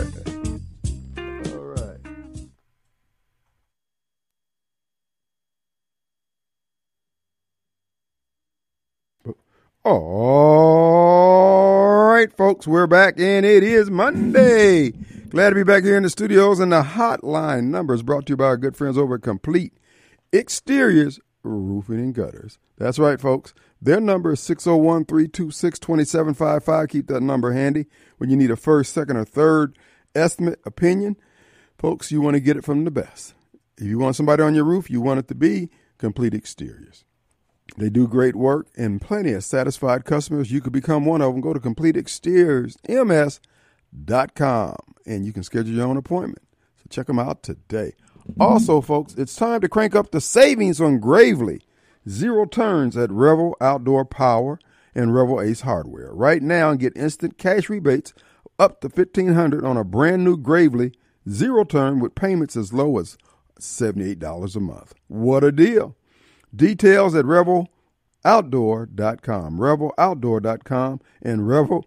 All right, folks, we're back, and it is Monday. Glad to be back here in the studios, and the hotline number is brought to you by our good friends over at Complete Exteriors Roofing and Gutters. That's right, folks. Their number is 601-326-2755. Keep that number handy when you need a first, second, or third estimate opinion. Folks, you want to get it from the best. If you want somebody on your roof, you want it to be Complete Exteriors. They do great work and plenty of satisfied customers. You could become one of them. Go to CompleteExteriorsMS.com and you can schedule your own appointment. So check them out today. Also, folks, it's time to crank up the savings on Gravely. 0 turns at Revel Outdoor Power and Revel Ace Hardware. Right now, and get instant cash rebates up to $1,500 on a brand new Gravely 0 turn with payments as low as $78 a month. What a deal. Details at RevelOutdoor.com. RevelOutdoor.com and Revel,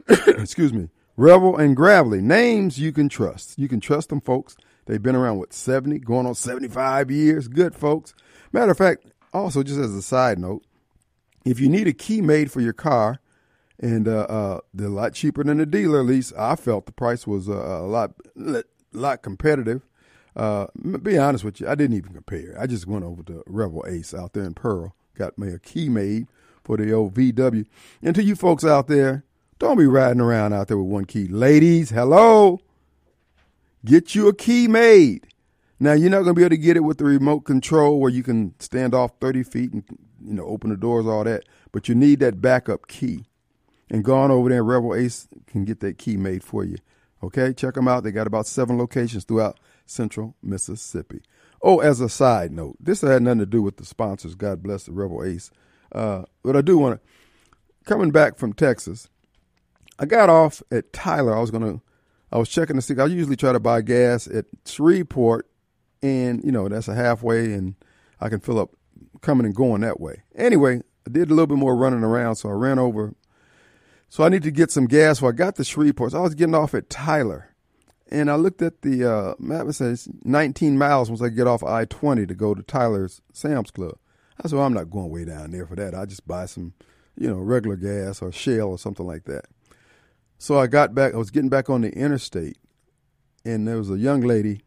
Revel and Gravely. Names you can trust. You can trust them, folks. They've been around, 70, going on 75 years. Good, folks. Matter of fact, also, just as a side note, if you need a key made for your car, and they're a lot cheaper than the dealer, at least I felt the price was a lot competitive. Be honest with you, I didn't even compare. I just went over to Revel Ace out there in Pearl, got me a key made for the old VW. And to you folks out there, don't be riding around out there with one key. Ladies, hello, get you a key made. Now, you're not going to be able to get it with the remote control where you can stand off 30 feet and, open the doors, all that. But you need that backup key. And go on over there, Revel Ace can get that key made for you. Okay, check them out. They got about 7 locations throughout Central Mississippi. Oh, as a side note, this had nothing to do with the sponsors. God bless the Revel Ace. But I do want to, coming back from Texas, I got off at Tyler. I was checking to see. I usually try to buy gas at Shreveport, and that's a halfway, and I can fill up coming and going that way. Anyway, I did a little bit more running around, so I ran over. So I need to get some gas. So I got to Shreveport. So I was getting off at Tyler. And I looked at the map. It says 19 miles once I get off I-20 to go to Tyler's Sam's Club. I said, well, I'm not going way down there for that. I just buy some, regular gas or Shell or something like that. So I got back. I was getting back on the interstate, and there was a young lady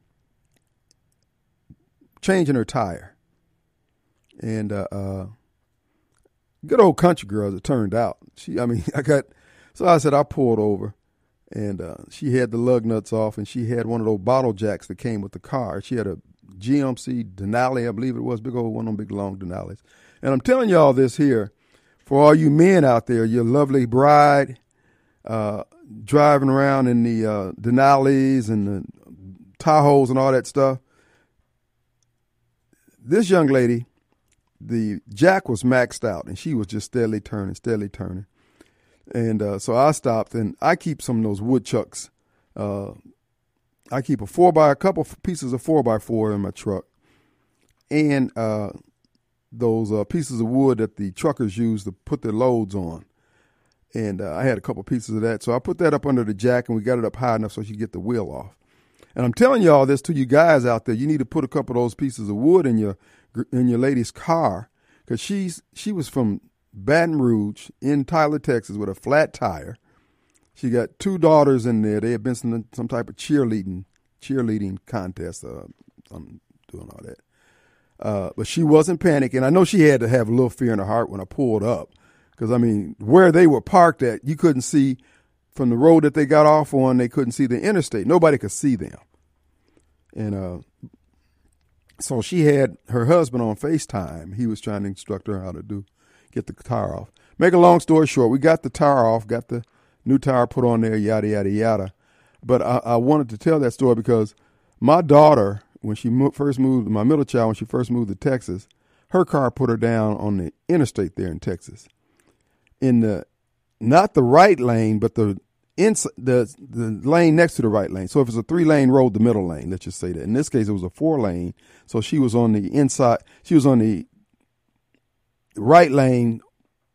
changing her tire. And good old country girl, as it turned out. So I said, I pulled over. And she had the lug nuts off, and she had one of those bottle jacks that came with the car. She had a GMC Denali, I believe it was, big old one of them big long Denalis. And I'm telling you all this here for all you men out there, your lovely bride driving around in the Denalis and the Tahoes and all that stuff. This young lady, the jack was maxed out, and she was just steadily turning. And so I stopped, and I keep some of those woodchucks. I keep a couple pieces of 4x4 in my truck, and those pieces of wood that the truckers use to put their loads on. And I had a couple pieces of that, so I put that up under the jack, and we got it up high enough so she could get the wheel off. And I'm telling you all this to you guys out there. You need to put a couple of those pieces of wood in your lady's car, because she was from Baton Rouge in Tyler, Texas, with a flat tire. She got 2 daughters in there. They had been some type of cheerleading contest. I'm doing all that. But she wasn't panicking. I know she had to have a little fear in her heart when I pulled up, because, I mean, where they were parked at, you couldn't see from the road that they got off on. They couldn't see the interstate. Nobody could see them. And so she had her husband on FaceTime. He was trying to instruct her how to get the tire off. Make a long story short, we got the tire off, got the new tire put on there, yada, yada, yada. But I wanted to tell that story because my daughter, when she first moved, my middle child, when she first moved to Texas, her car put her down on the interstate there in Texas. In not the right lane, but the lane next to the right lane. So if it's a 3-lane road, the middle lane, let's just say that. In this case, it was a 4-lane. So she was on the inside. She was on the right lane.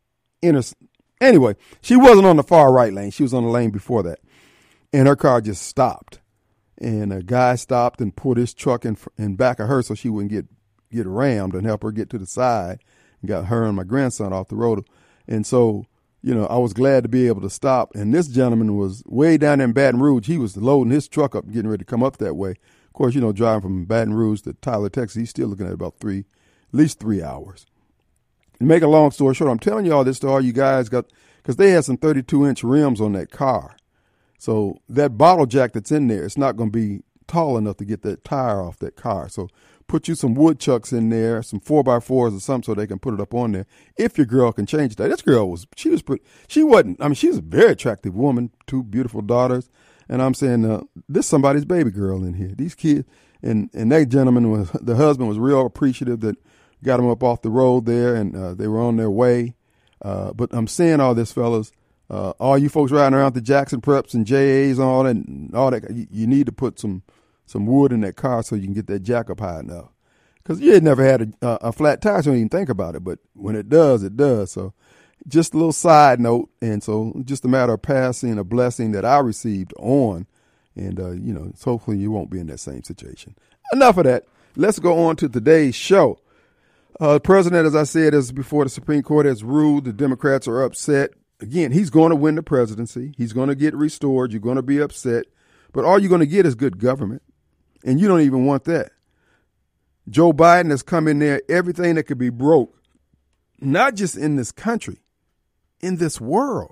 Anyway, she wasn't on the far right lane. She was on the lane before that. And her car just stopped. And a guy stopped and put his truck in back of her so she wouldn't get rammed, and help her get to the side, and got her and my grandson off the road. And so, I was glad to be able to stop. And this gentleman was way down in Baton Rouge. He was loading his truck up, getting ready to come up that way. Of course, driving from Baton Rouge to Tyler, Texas, he's still looking at about at least 3 hours. And make a long story short, I'm telling you all this to all you guys because they had some 32-inch rims on that car. So that bottle jack that's in there, it's not going to be tall enough to get that tire off that car. So put you some woodchucks in there, some 4x4s or something, so they can put it up on there. If your girl can change that. This girl she was a very attractive woman, 2 beautiful daughters. And I'm saying, this is somebody's baby girl in here. These kids, and that gentleman the husband was real appreciative that got them up off the road there, and they were on their way. But I'm saying all this, fellas, all you folks riding around the Jackson Preps and JAs and all that, you need to put some wood in that car so you can get that jack up high enough. Because you had never had a flat tire, so you don't even think about it. But when it does, it does. So just a little side note. And so just a matter of passing a blessing that I received on. And, hopefully you won't be in that same situation. Enough of that. Let's go on to today's show. The president, as I said, is before the Supreme Court has ruled. The Democrats are upset. Again, he's going to win the presidency. He's going to get restored. You're going to be upset. But all you're going to get is good government. And you don't even want that. Joe Biden has come in there, everything that could be broke, not just in this country, in this world.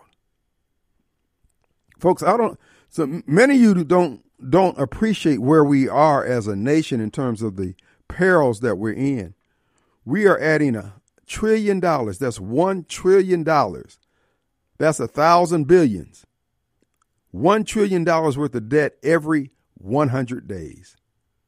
Folks, so many of you don't appreciate where we are as a nation in terms of the perils that we're in. We are adding $1 trillion. That's $1 trillion. That's 1,000 billions. $1 trillion worth of debt every 100 days.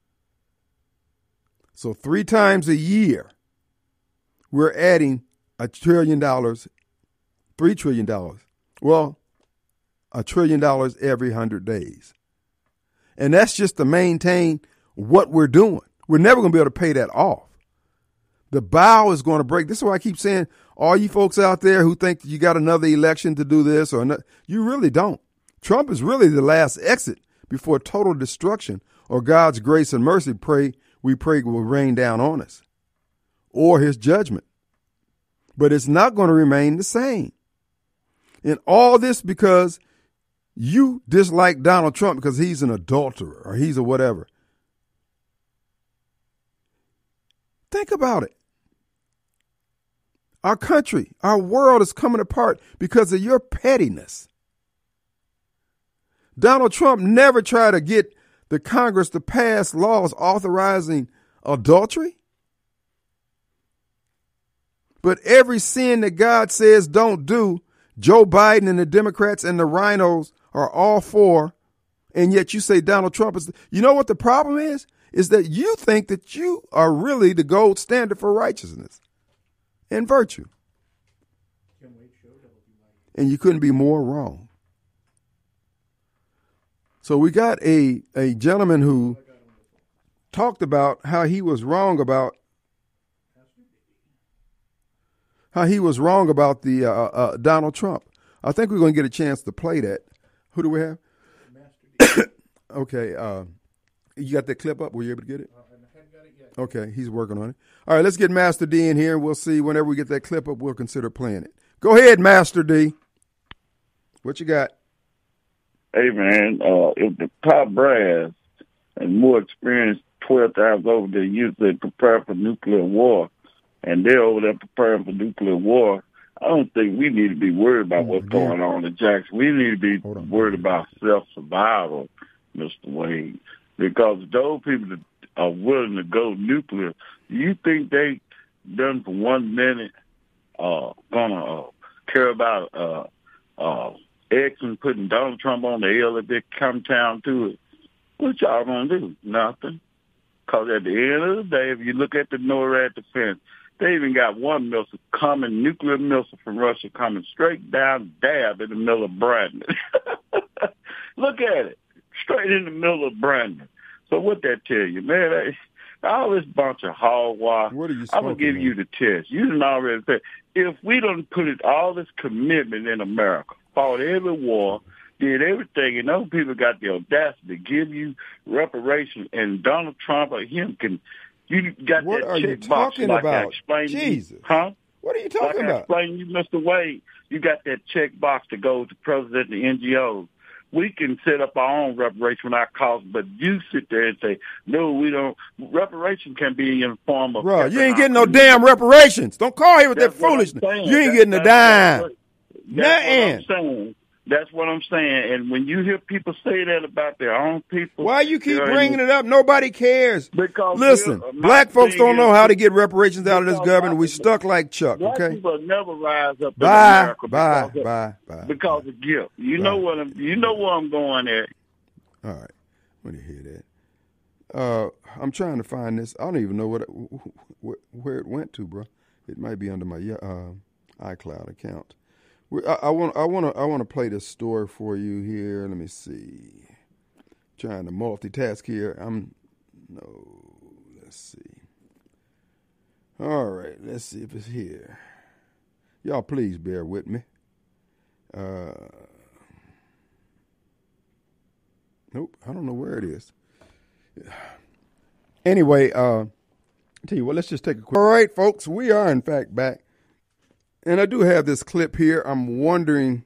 So 3 times a year, we're adding $1 trillion, $3 trillion. Well, $1 trillion every 100 days. And that's just to maintain what we're doing. We're never going to be able to pay that off. The bow is going to break. This is why I keep saying, all you folks out there who think you got another election to do this or not, you really don't. Trump is really the last exit before total destruction or God's grace and mercy we pray will rain down on us, or his judgment. But it's not going to remain the same. And all this because you dislike Donald Trump because he's an adulterer or he's a whatever. Think about it. Our country, our world is coming apart because of your pettiness. Donald Trump never tried to get the Congress to pass laws authorizing adultery. But every sin that God says don't do, Joe Biden and the Democrats and the rhinos are all for. And yet you say Donald Trump is. You know what the problem is? Is that you think that you are really the gold standard for righteousness and virtue. and you couldn't be more wrong. So we got a gentleman who talked about how he was wrong about the Donald Trump. I think we're going to get a chance to play that. Who do we have? Okay. You got that clip up? Were you able to get it? I haven't got it yet. Okay, he's working on it. All right, let's get Master D in here. We'll see. Whenever we get that clip up, we'll consider playing it. Go ahead, Master D. What you got? Hey, man, if the top brass and more experienced 12 times over there usually prepare for nuclear war, and they're over there preparing for nuclear war, I don't think we need to be worried about what's going on in Jackson. We need to be worried about self-survival, Mr. Wade, because those people that are willing to go nuclear, you think they done for 1 minute gonna care about Exxon putting Donald Trump on the L if they come down to it? What y'all gonna do? Nothing. Because at the end of the day, if you look at the NORAD defense, they even got one missile coming, nuclear missile from Russia coming straight down, dab in the middle of Brandon. Look at it, straight in the middle of Brandon. So what that tell you, man? All this bunch of hogwash. What are you I'm gonna give you the test. You didn't already say if we don't put it all this commitment in America, fought every war, did everything, and those people got the audacity to give you reparations, and Donald Trump or him can. You got what that are you check box talking like about? I explained Jesus. to you. Huh? What are you talking like about? I explained to you, Mr. Wade, you got that check box to go to president and the NGOs. We can set up our own reparation without cost, but you sit there and say, no, we don't. Reparation can be in the form of... Bro, you ain't getting no damn reparations. Don't call here with that foolishness. You ain't getting a dime. Nothing. That's what I'm saying. And when you hear people say that about their own people... Why you keep bringing it up? Nobody cares. Because listen, black folks don't know how to get reparations out of this government. We stuck like Chuck, black okay? People never rise up in America because of guilt. You know what I'm going at. All right. Let me hear that. I'm trying to find this. I don't even know where it went to, bro. It might be under my iCloud account. I want to play this story for you here. Let me see. Trying to multitask here. Let's see. All right, let's see if it's here. Y'all please bear with me. Nope, I don't know where it is. Anyway, tell you what, let's just take a quick. All right, folks, we are in fact back. And I do have this clip here. I'm wondering,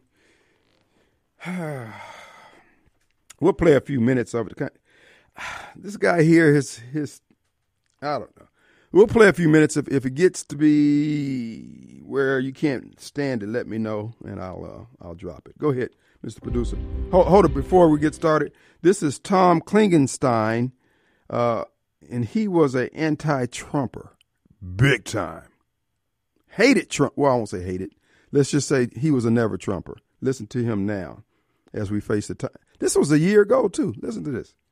we'll play a few minutes of it. This guy here, his I don't know. We'll play a few minutes. If it gets to be where you can't stand it, let me know, and I'll drop it. Go ahead, Mr. Producer. Hold it before we get started. This is Tom Klingenstein, and he was an anti-Trumper, big time. Hated Trump. Well, I won't say hated. Let's just say he was a never Trumper. Listen to him now as we face the time. This was a year ago, too. Listen to this.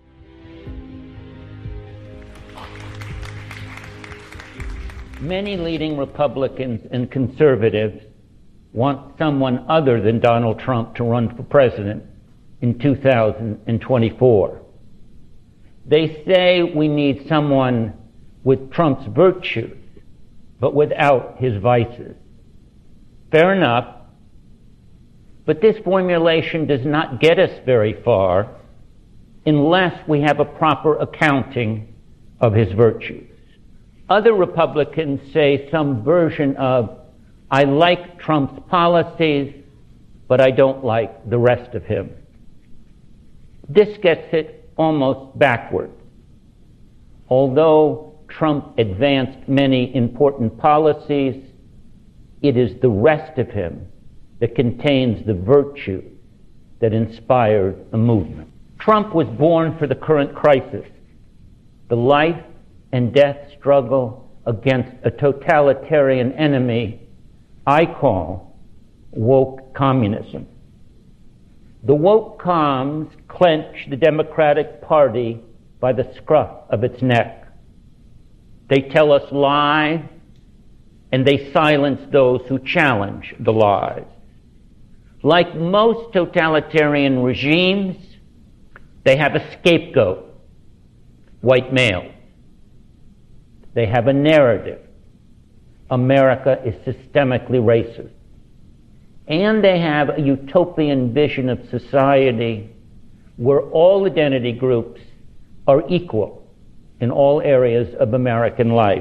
Many leading Republicans and conservatives want someone other than Donald Trump to run for president in 2024. They say we need someone with Trump's virtues, but without his vices. Fair enough, but this formulation does not get us very far unless we have a proper accounting of his virtues. Other Republicans say some version of, I like Trump's policies, but I don't like the rest of him. This gets it almost backwards. Although Trump advanced many important policies, it is the rest of him that contains the virtue that inspired a movement. Trump was born for the current crisis, the life and death struggle against a totalitarian enemy I call woke communism. The woke comms clench the Democratic Party by the scruff of its neck. They tell us lies, and they silence those who challenge the lies. Like most totalitarian regimes, they have a scapegoat, white male. They have a narrative. America is systemically racist. And they have a utopian vision of society where all identity groups are equal in all areas of American life.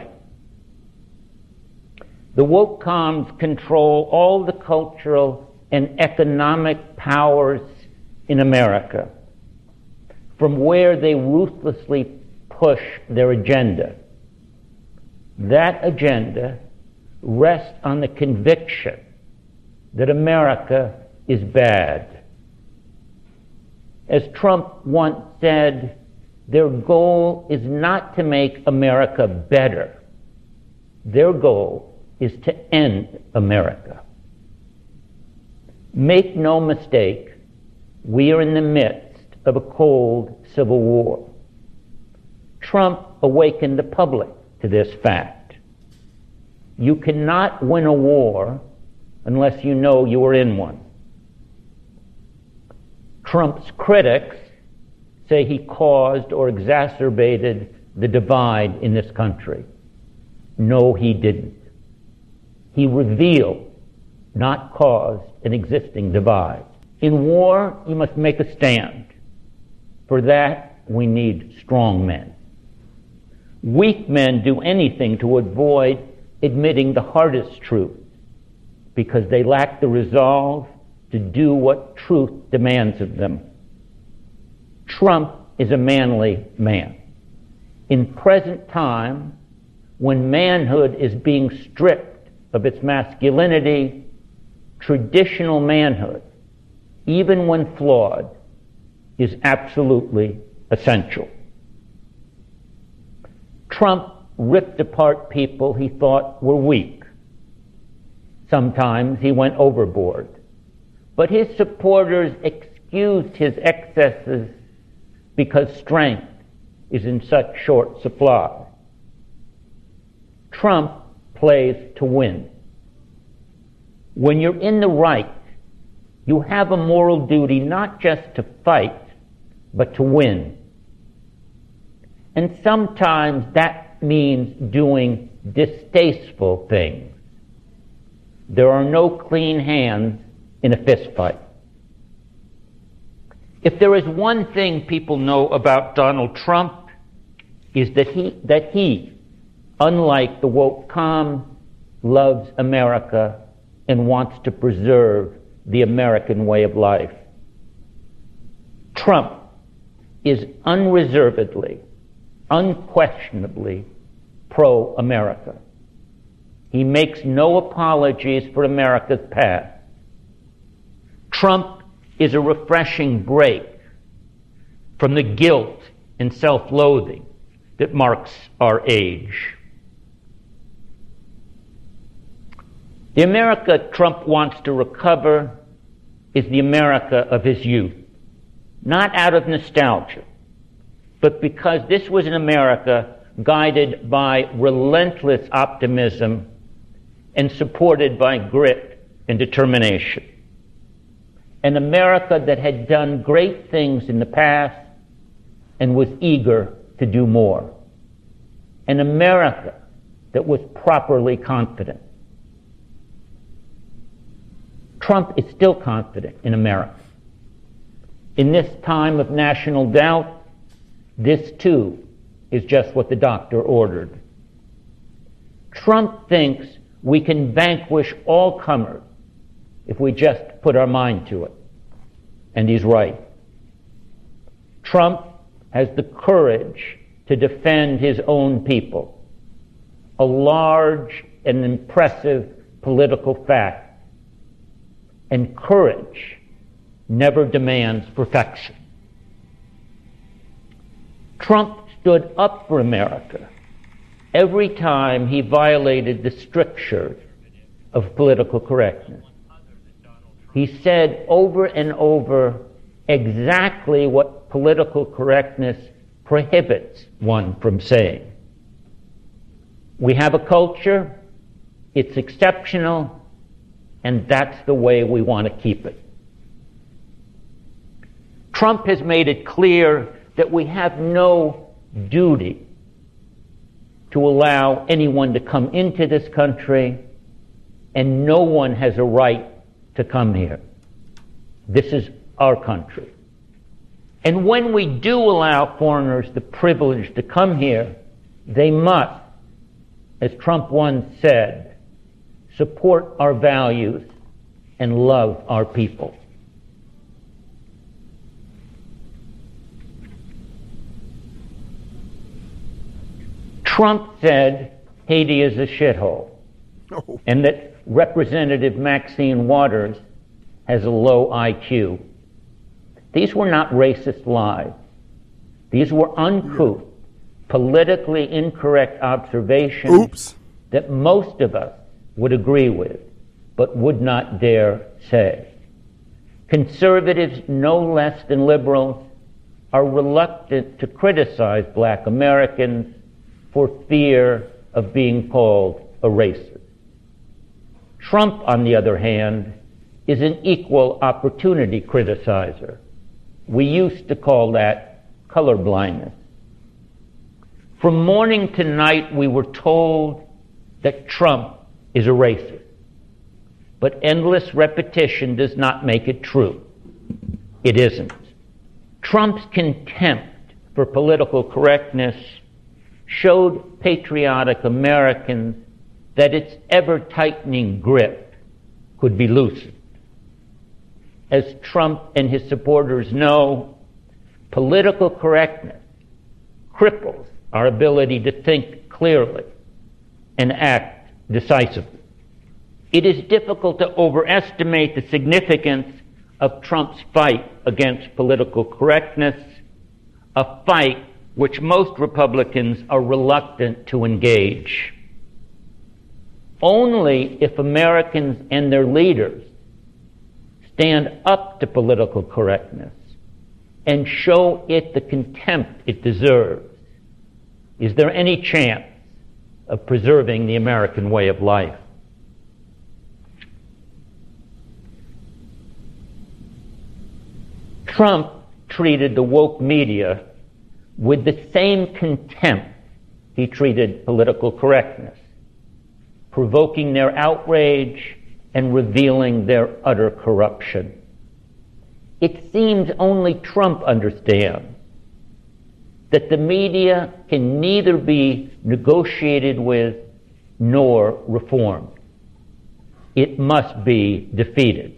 The woke comms control all the cultural and economic powers in America, from where they ruthlessly push their agenda. That agenda rests on the conviction that America is bad. As Trump once said, their goal is not to make America better. Their goal is to end America. Make no mistake, we are in the midst of a cold civil war. Trump awakened the public to this fact. You cannot win a war unless you know you are in one. Trump's critics say he caused or exacerbated the divide in this country. No, he didn't. He revealed, not caused, an existing divide. In war, you must make a stand. For that, we need strong men. Weak men do anything to avoid admitting the hardest truth because they lack the resolve to do what truth demands of them. Trump is a manly man. In present time, when manhood is being stripped of its masculinity, traditional manhood, even when flawed, is absolutely essential. Trump ripped apart people he thought were weak. Sometimes he went overboard. But his supporters excused his excesses because strength is in such short supply. Trump plays to win. When you're in the right, you have a moral duty not just to fight, but to win. And sometimes that means doing distasteful things. There are no clean hands in a fist fight. If there is one thing people know about Donald Trump, is that he, unlike the woke comm, loves America and wants to preserve the American way of life. Trump is unreservedly, unquestionably pro-America. He makes no apologies for America's past. Trump is a refreshing break from the guilt and self-loathing that marks our age. The America Trump wants to recover is the America of his youth, not out of nostalgia, but because this was an America guided by relentless optimism and supported by grit and determination. An America that had done great things in the past and was eager to do more. An America that was properly confident. Trump is still confident in America. In this time of national doubt, this too is just what the doctor ordered. Trump thinks we can vanquish all comers if we just put our mind to it. And he's right. Trump has the courage to defend his own people, a large and impressive political fact. And courage never demands perfection. Trump stood up for America every time he violated the strictures of political correctness. He said over and over exactly what political correctness prohibits one from saying. We have a culture, it's exceptional, and that's the way we want to keep it. Trump has made it clear that we have no duty to allow anyone to come into this country, and no one has a right to come here. This is our country. And when we do allow foreigners the privilege to come here, they must, as Trump once said, support our values and love our people. Trump said Haiti is a shithole, and that Representative Maxine Waters has a low IQ. These were not racist lies. These were uncouth, politically incorrect observations that most of us would agree with, but would not dare say. Conservatives, no less than liberals, are reluctant to criticize black Americans for fear of being called a racist. Trump, on the other hand, is an equal opportunity criticizer. We used to call that colorblindness. From morning to night, we were told that Trump is a racist. But endless repetition does not make it true. It isn't. Trump's contempt for political correctness showed patriotic Americans that its ever-tightening grip could be loosened. As Trump and his supporters know, political correctness cripples our ability to think clearly and act decisively. It is difficult to overestimate the significance of Trump's fight against political correctness, a fight which most Republicans are reluctant to engage. Only if Americans and their leaders stand up to political correctness and show it the contempt it deserves is there any chance of preserving the American way of life. Trump treated the woke media with the same contempt he treated political correctness, provoking their outrage and revealing their utter corruption. It seems only Trump understands that the media can neither be negotiated with nor reformed. It must be defeated.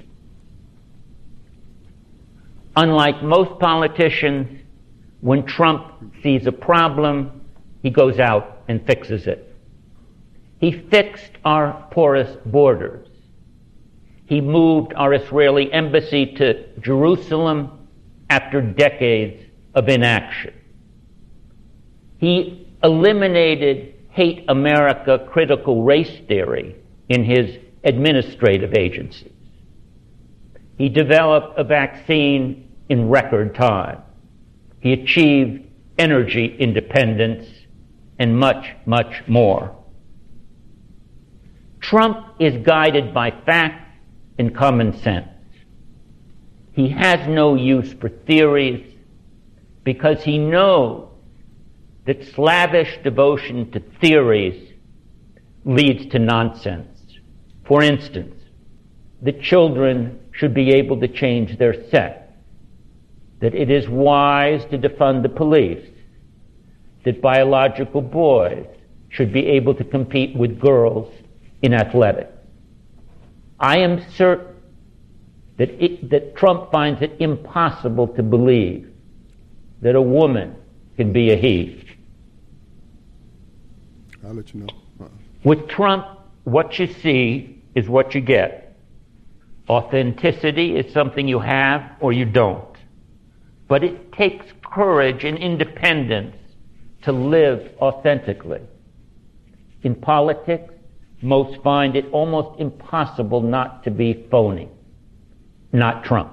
Unlike most politicians, when Trump sees a problem, he goes out and fixes it. He fixed our porous borders. He moved our Israeli embassy to Jerusalem after decades of inaction. He eliminated Hate America critical race theory in his administrative agencies. He developed a vaccine in record time. He achieved energy independence and much, much more. Trump is guided by facts and common sense. He has no use for theories because he knows that slavish devotion to theories leads to nonsense. For instance, that children should be able to change their sex, that it is wise to defund the police, that biological boys should be able to compete with girls in athletics. I am certain that Trump finds it impossible to believe that a woman can be a he. I'll let you know. With Trump, what you see is what you get. Authenticity is something you have or you don't. But it takes courage and independence to live authentically. In politics, most find it almost impossible not to be phony. Not Trump.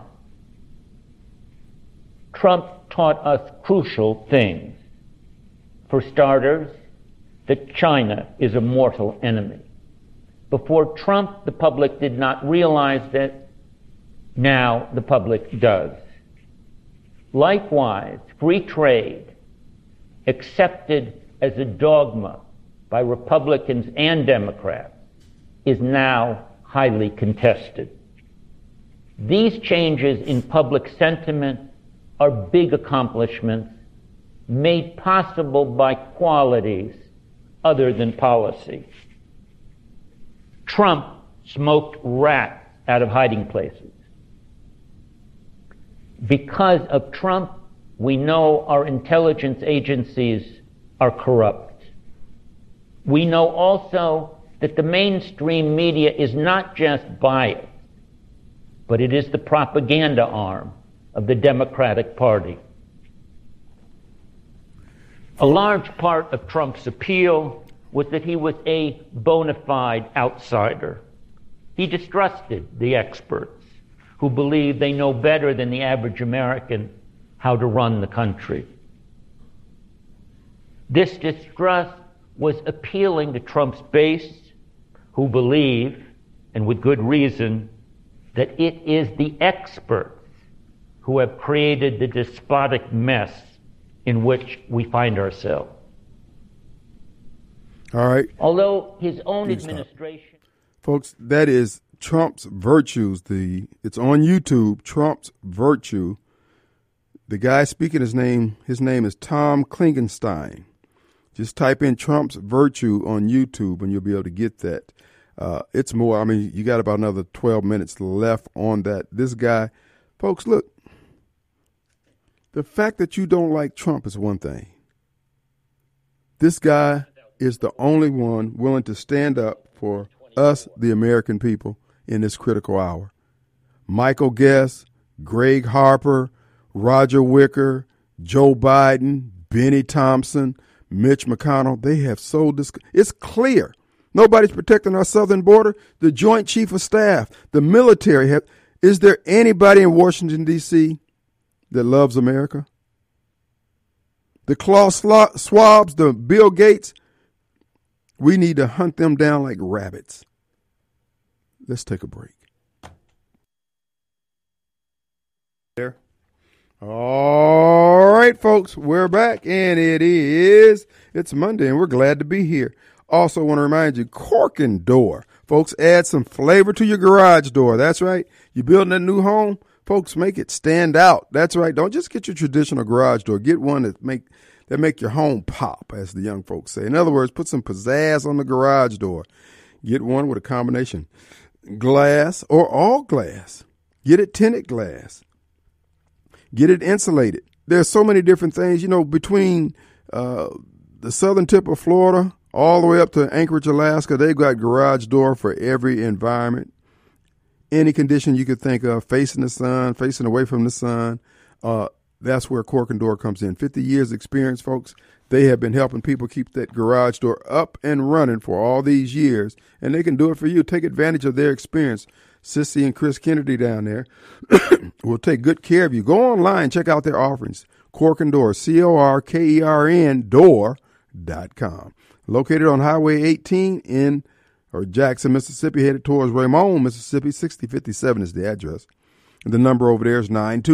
Trump taught us crucial things. For starters, that China is a mortal enemy. Before Trump, the public did not realize that. Now the public does. Likewise, free trade, accepted as a dogma by Republicans and Democrats, is now highly contested. These changes in public sentiment are big accomplishments made possible by qualities other than policy. Trump smoked rats out of hiding places. Because of Trump, we know our intelligence agencies are corrupt. We know also that the mainstream media is not just biased, but it is the propaganda arm of the Democratic Party. A large part of Trump's appeal was that he was a bona fide outsider. He distrusted the experts who believe they know better than the average American how to run the country. This distrust was appealing to Trump's base, who believe, and with good reason, that it is the experts who have created the despotic mess in which we find ourselves. All right. Although his own administration... Folks, that is Trump's Virtues. It's on YouTube, Trump's Virtue. The guy speaking his name is Tom Klingenstein. Just type in Trump's Virtue on YouTube and you'll be able to get that. It's more, I mean, you got about another 12 minutes left on that. This guy, folks, look, the fact that you don't like Trump is one thing. This guy is the only one willing to stand up for us, the American people, in this critical hour. Michael Guest, Greg Harper, Roger Wicker, Joe Biden, Benny Thompson, Mitch McConnell, they have it's clear. Nobody's protecting our southern border. The Joint Chief of Staff, the military. Is there anybody in Washington, D.C. that loves America? The Klaus Schwabs, the Bill Gates, we need to hunt them down like rabbits. Let's take a break. There. All right, folks, we're back, and it's Monday, and we're glad to be here. Also want to remind you, Corking Door. Folks, add some flavor to your garage door. That's right. You're building a new home. Folks, make it stand out. That's right. Don't just get your traditional garage door. Get one that make your home pop, as the young folks say. In other words, put some pizzazz on the garage door. Get one with a combination glass or all glass. Get it tinted glass. Get it insulated. There's so many different things, between the southern tip of Florida all the way up to Anchorage, Alaska. They've got garage door for every environment. Any condition you could think of, facing the sun, facing away from the sun. That's where Corking Door comes in. 50 years experience, folks. They have been helping people keep that garage door up and running for all these years, and they can do it for you. Take advantage of their experience. Sissy and Chris Kennedy down there will take good care of you. Go online, check out their offerings. Corking Door, CORKERN door.com. Located on Highway 18 in Jackson, Mississippi, headed towards Raymond, Mississippi. 6057 is the address. And the number over there is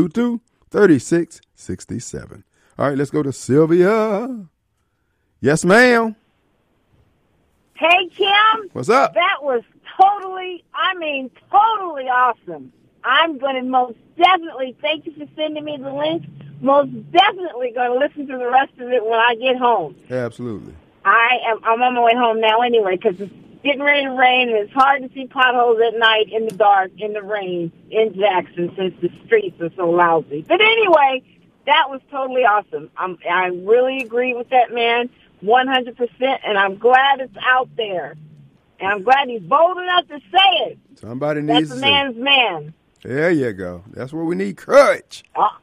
922-3667. All right, let's go to Sylvia. Yes, ma'am. Hey, Kim. What's up? That was totally awesome. I'm going to most definitely, thank you for sending me the link, most definitely going to listen to the rest of it when I get home. Absolutely. I'm on my way home now anyway, because it's getting ready to rain, and it's hard to see potholes at night in the dark, in the rain, in Jackson, since the streets are so lousy. But anyway, that was totally awesome. I really agree with that man 100%, and I'm glad it's out there. And I'm glad he's bold enough to say it. Somebody needs That's a man's man. There you go. That's where we need courage.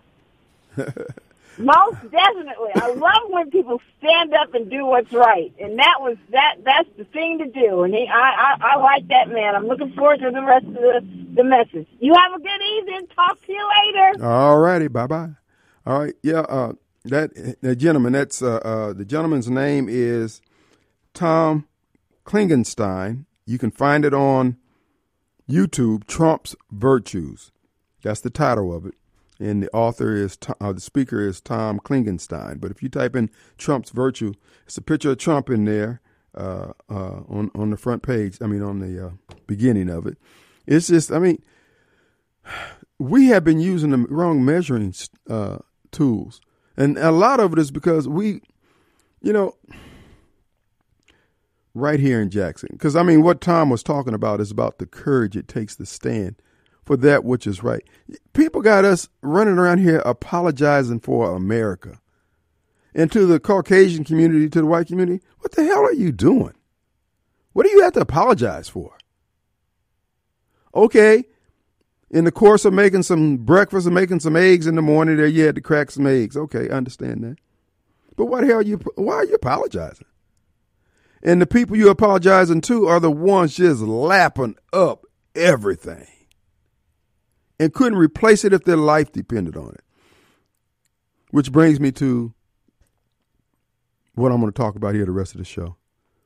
Most definitely. I love when people stand up and do what's right. And that's the thing to do. And I like that man. I'm looking forward to the rest of the message. You have a good evening. Talk to you later. All righty. Bye-bye. All right. Yeah, that gentleman, that's the gentleman's name is Tom Klingenstein. You can find it on YouTube, Trump's Virtues. That's the title of it. And the author is, the speaker is Tom Klingenstein. But if you type in Trump's virtue, it's a picture of Trump in there on the front page. I mean, on the beginning of it. It's just, I mean, we have been using the wrong measuring tools. And a lot of it is because we, you know, right here in Jackson. Because, I mean, what Tom was talking about is about the courage it takes to stand for that which is right. People got us running around here apologizing for America. And to the Caucasian community, to the white community, what the hell are you doing? What do you have to apologize for? Okay, in the course of making some breakfast and making some eggs in the morning, there you had to crack some eggs. Okay, I understand that. But why are you apologizing? And the people you're apologizing to are the ones just lapping up everything and couldn't replace it if their life depended on it. Which brings me to what I'm going to talk about here the rest of the show.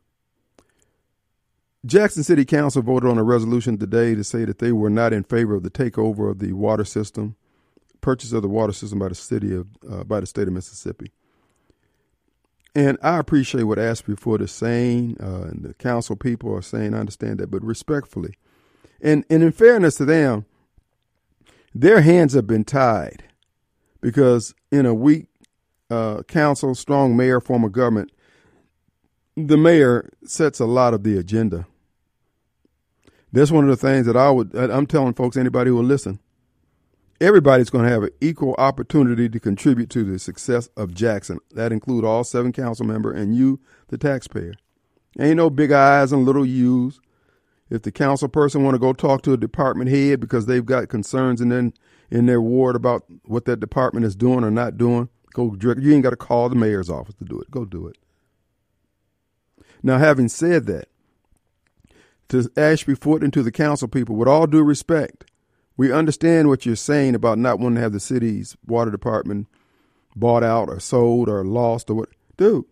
Jackson City Council voted on a resolution today to say that they were not in favor of the takeover of the water system, purchase of the water system by the state of Mississippi. And I appreciate what Ashby Foote is saying, and the council people are saying. I understand that, but respectfully, and in fairness to them, their hands have been tied because in a weak council, strong mayor form of government, the mayor sets a lot of the agenda. That's one of the things that I'm telling folks, anybody who will listen, everybody's going to have an equal opportunity to contribute to the success of Jackson. That includes all 7 council members and you, the taxpayer. Ain't no big I's and little U's. If the council person want to go talk to a department head because they've got concerns in their ward about what that department is doing or not doing, go direct. You ain't got to call the mayor's office to do it. Go do it. Now, having said that, to Ashby Foote and to the council people, with all due respect, we understand what you're saying about not wanting to have the city's water department bought out or sold or lost or what. Dude,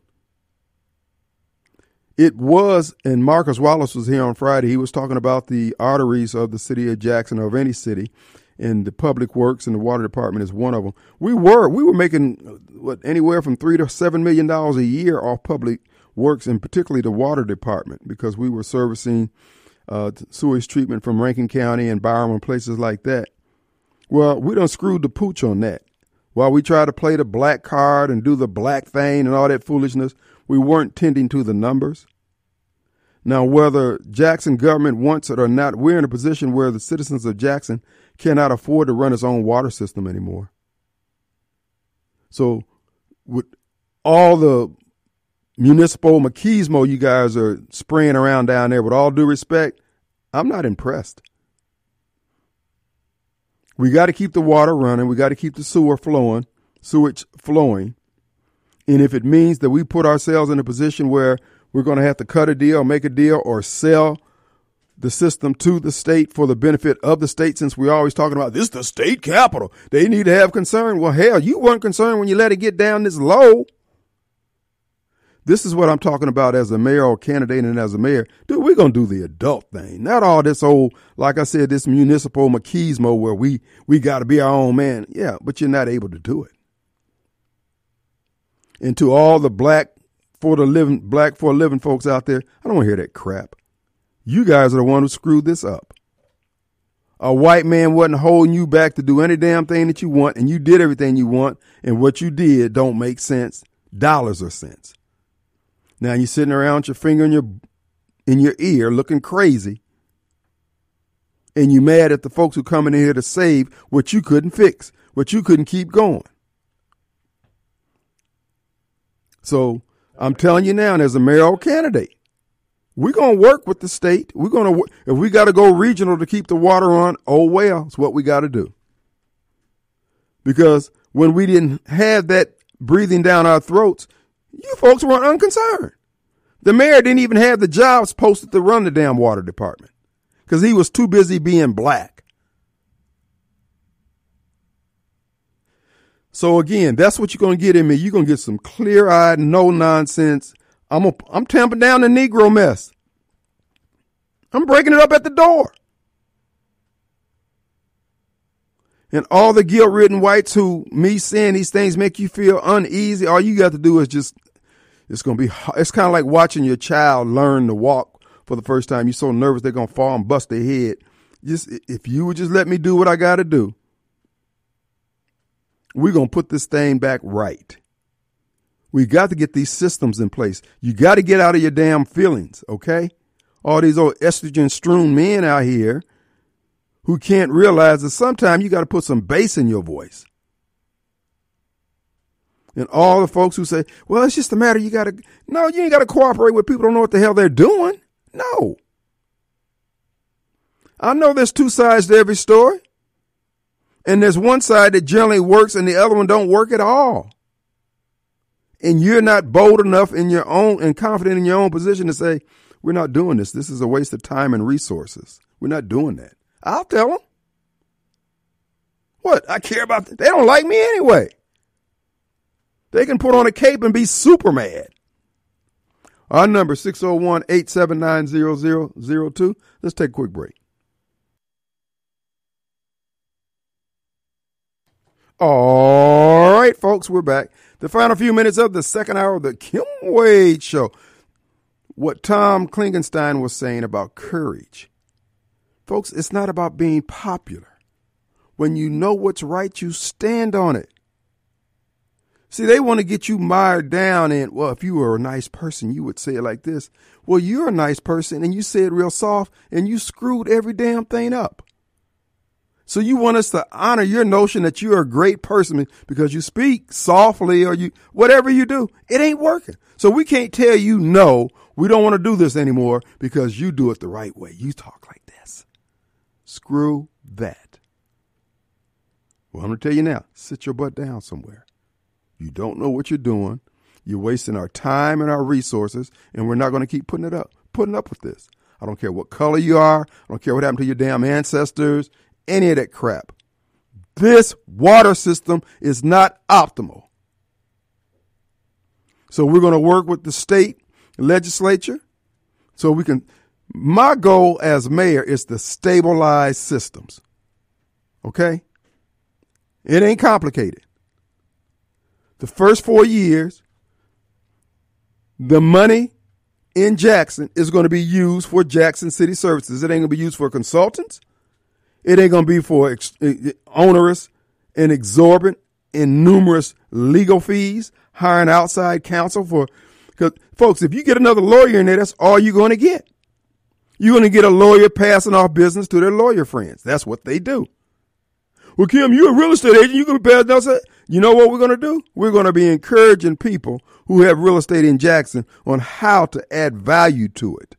it was, and Marcus Wallace was here on Friday, he was talking about the arteries of the city of Jackson or of any city, and the public works and the water department is one of them. We were making anywhere from $3 to $7 million a year off public works, and particularly the water department, because we were servicing sewage treatment from Rankin County and Byram and places like that. Well, we done screwed the pooch on that. While we try to play the black card and do the black thing and all that foolishness, we weren't tending to the numbers. Now, whether Jackson government wants it or not, we're in a position where the citizens of Jackson cannot afford to run its own water system anymore. So with all the municipal machismo you guys are spraying around down there, with all due respect, I'm not impressed. We got to keep the water running. We got to keep the sewage flowing. And if it means that we put ourselves in a position where we're going to have to cut a deal, make a deal, or sell the system to the state for the benefit of the state, since we're always talking about this is the state capital, they need to have concern. Well, hell, you weren't concerned when you let it get down this low. This is what I'm talking about as a mayoral candidate and as a mayor. Dude, we're going to do the adult thing. Not all this old, like I said, this municipal machismo where we got to be our own man. Yeah, but you're not able to do it. And to all the black for a living folks out there, I don't want to hear that crap. You guys are the one who screwed this up. A white man wasn't holding you back to do any damn thing that you want, and you did everything you want, and what you did don't make sense, dollars or cents. Now you're sitting around with your finger in your ear looking crazy, and you mad at the folks who coming in here to save what you couldn't fix, what you couldn't keep going. So I'm telling you now, as a mayoral candidate, we're going to work with the state. We're going to, if we got to go regional to keep the water on, oh well, it's what we got to do. Because when we didn't have that breathing down our throats, you folks weren't unconcerned. The mayor didn't even have the jobs posted to run the damn water department because he was too busy being black. So again, that's what you're going to get in me. You're going to get some clear-eyed, no-nonsense. I'm tamping down the Negro mess. I'm breaking it up at the door. And all the guilt-ridden whites who me saying these things make you feel uneasy, all you got to do is just, it's kind of like watching your child learn to walk for the first time. You're so nervous they're going to fall and bust their head. Just, if you would just let me do what I got to do, we're going to put this thing back right. We got to get these systems in place. You got to get out of your damn feelings, okay? All these old estrogen-strewn men out here who can't realize that sometimes you got to put some bass in your voice. And all the folks who say, well, it's just a matter you ain't got to cooperate with people who don't know what the hell they're doing. No. I know there's two sides to every story. And there's one side that generally works and the other one don't work at all. And you're not bold enough in your own and confident in your own position to say, we're not doing this. This is a waste of time and resources. We're not doing that. I'll tell them. What? I care about that. They don't like me anyway. They can put on a cape and be super mad. Our number 601-879-0002. Let's take a quick break. All right, folks, we're back. The final few minutes of the second hour of the Kim Wade Show. What Tom Klingenstein was saying about courage. Folks, it's not about being popular. When you know what's right, you stand on it. See, they want to get you mired down in, well, if you were a nice person, you would say it like this. Well, you're a nice person and you say it real soft and you screwed every damn thing up. So you want us to honor your notion that you're a great person because you speak softly or whatever you do, it ain't working. So we can't tell you, no, we don't want to do this anymore because you do it the right way. You talk like this. Screw that. Well, I'm going to tell you now, sit your butt down somewhere. You don't know what you're doing. You're wasting our time and our resources, and we're not going to keep putting up with this. I don't care what color you are. I don't care what happened to your damn ancestors, any of that crap. This water system is not optimal. So we're going to work with the state legislature so we can, my goal as mayor is to stabilize systems. Okay? It ain't complicated. The first 4 years, the money in Jackson is going to be used for Jackson City Services. It ain't going to be used for consultants. It ain't going to be for onerous and exorbitant and numerous legal fees, hiring outside counsel for, because folks, if you get another lawyer in there, that's all you're going to get. You're going to get a lawyer passing off business to their lawyer friends. That's what they do. Well, Kim, you're a real estate agent. You can pass down. You know what we're going to do? We're going to be encouraging people who have real estate in Jackson on how to add value to it.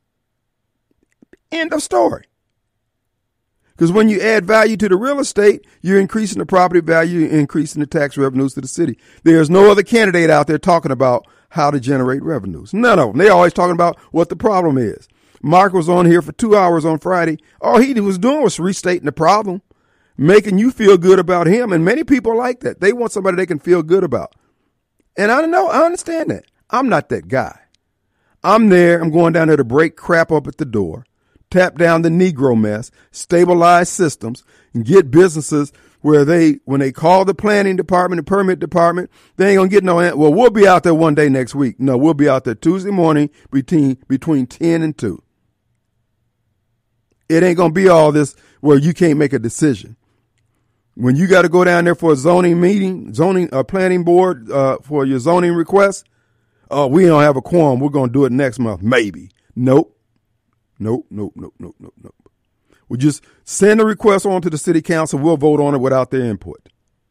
End of story. Because when you add value to the real estate, you're increasing the property value, you're increasing the tax revenues to the city. There's no other candidate out there talking about how to generate revenues. None of them. They're always talking about what the problem is. Mark was on here for 2 hours on Friday. All he was doing was restating the problem, making you feel good about him. And many people like that. They want somebody they can feel good about. And I understand that. I'm not that guy. I'm there. I'm going down there to break crap up at the door, tap down the Negro mess, stabilize systems, and get businesses where when they call the planning department, the permit department, they ain't going to get no answer. Well, we'll be out there one day next week. No, we'll be out there Tuesday morning between 10 and 2. It ain't going to be all this where you can't make a decision. When you got to go down there for a zoning meeting, planning board for your zoning request, we don't have a quorum. We're going to do it next month. Maybe. Nope. We just send a request on to the city council. We'll vote on it without their input.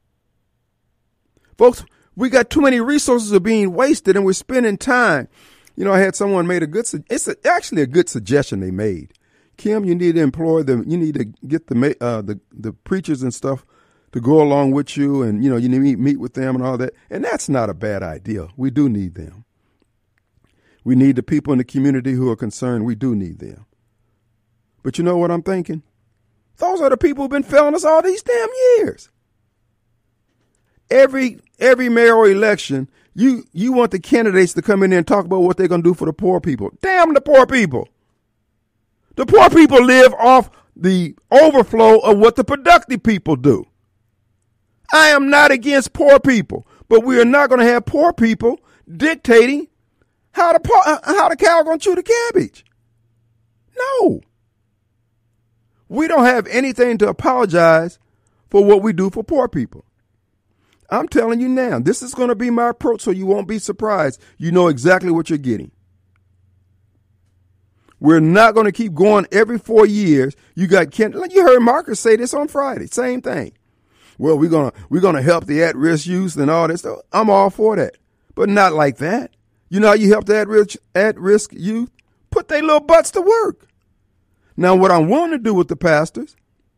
Folks, we got too many resources are being wasted and we're spending time. You know, I had someone made it's actually a good suggestion they made. Kim, you need to employ them. You need to get the preachers and stuff to go along with you, and you need to meet with them and all that. And that's not a bad idea. We do need them. We need the people in the community who are concerned. We do need them. But you know what I'm thinking? Those are the people who've been failing us all these damn years. Every mayoral election, you want the candidates to come in there and talk about what they're going to do for the poor people. Damn the poor people. The poor people live off the overflow of what the productive people do. I am not against poor people, but we are not going to have poor people dictating how the cow going to chew the cabbage. No. We don't have anything to apologize for what we do for poor people. I'm telling you now, this is going to be my approach, so you won't be surprised. You know exactly what you're getting. We're not going to keep going every 4 years. You heard Marcus say this on Friday. Same thing. Well, we're gonna help the at-risk youth and all this stuff. I'm all for that, but not like that. You know how you help the at-risk youth? Put their little butts to work. Now, what I'm willing to do with the pastors,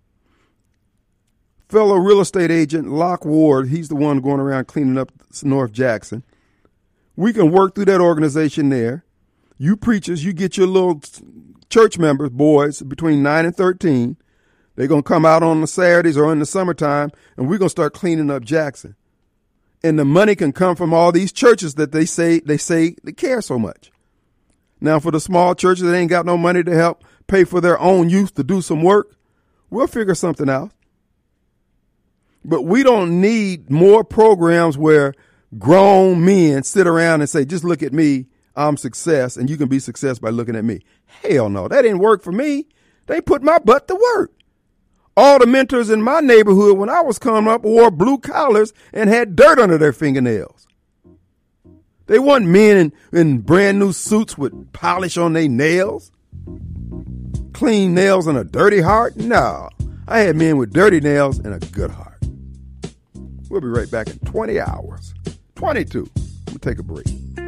fellow real estate agent Locke Ward, he's the one going around cleaning up North Jackson. We can work through that organization there. You preachers, you get your little church members, boys, between 9 and 13. They're going to come out on the Saturdays or in the summertime, and we're going to start cleaning up Jackson. And the money can come from all these churches that they say they care so much. Now, for the small churches that ain't got no money to help pay for their own youth to do some work, we'll figure something out. But we don't need more programs where grown men sit around and say, just look at me, I'm success, and you can be success by looking at me. Hell no, that didn't work for me. They put my butt to work. All the mentors in my neighborhood when I was coming up wore blue collars and had dirt under their fingernails. They weren't men in brand new suits with polish on their nails, clean nails and a dirty heart. No, I had men with dirty nails and a good heart. We'll be right back in 20 hours. 22. We'll take a break.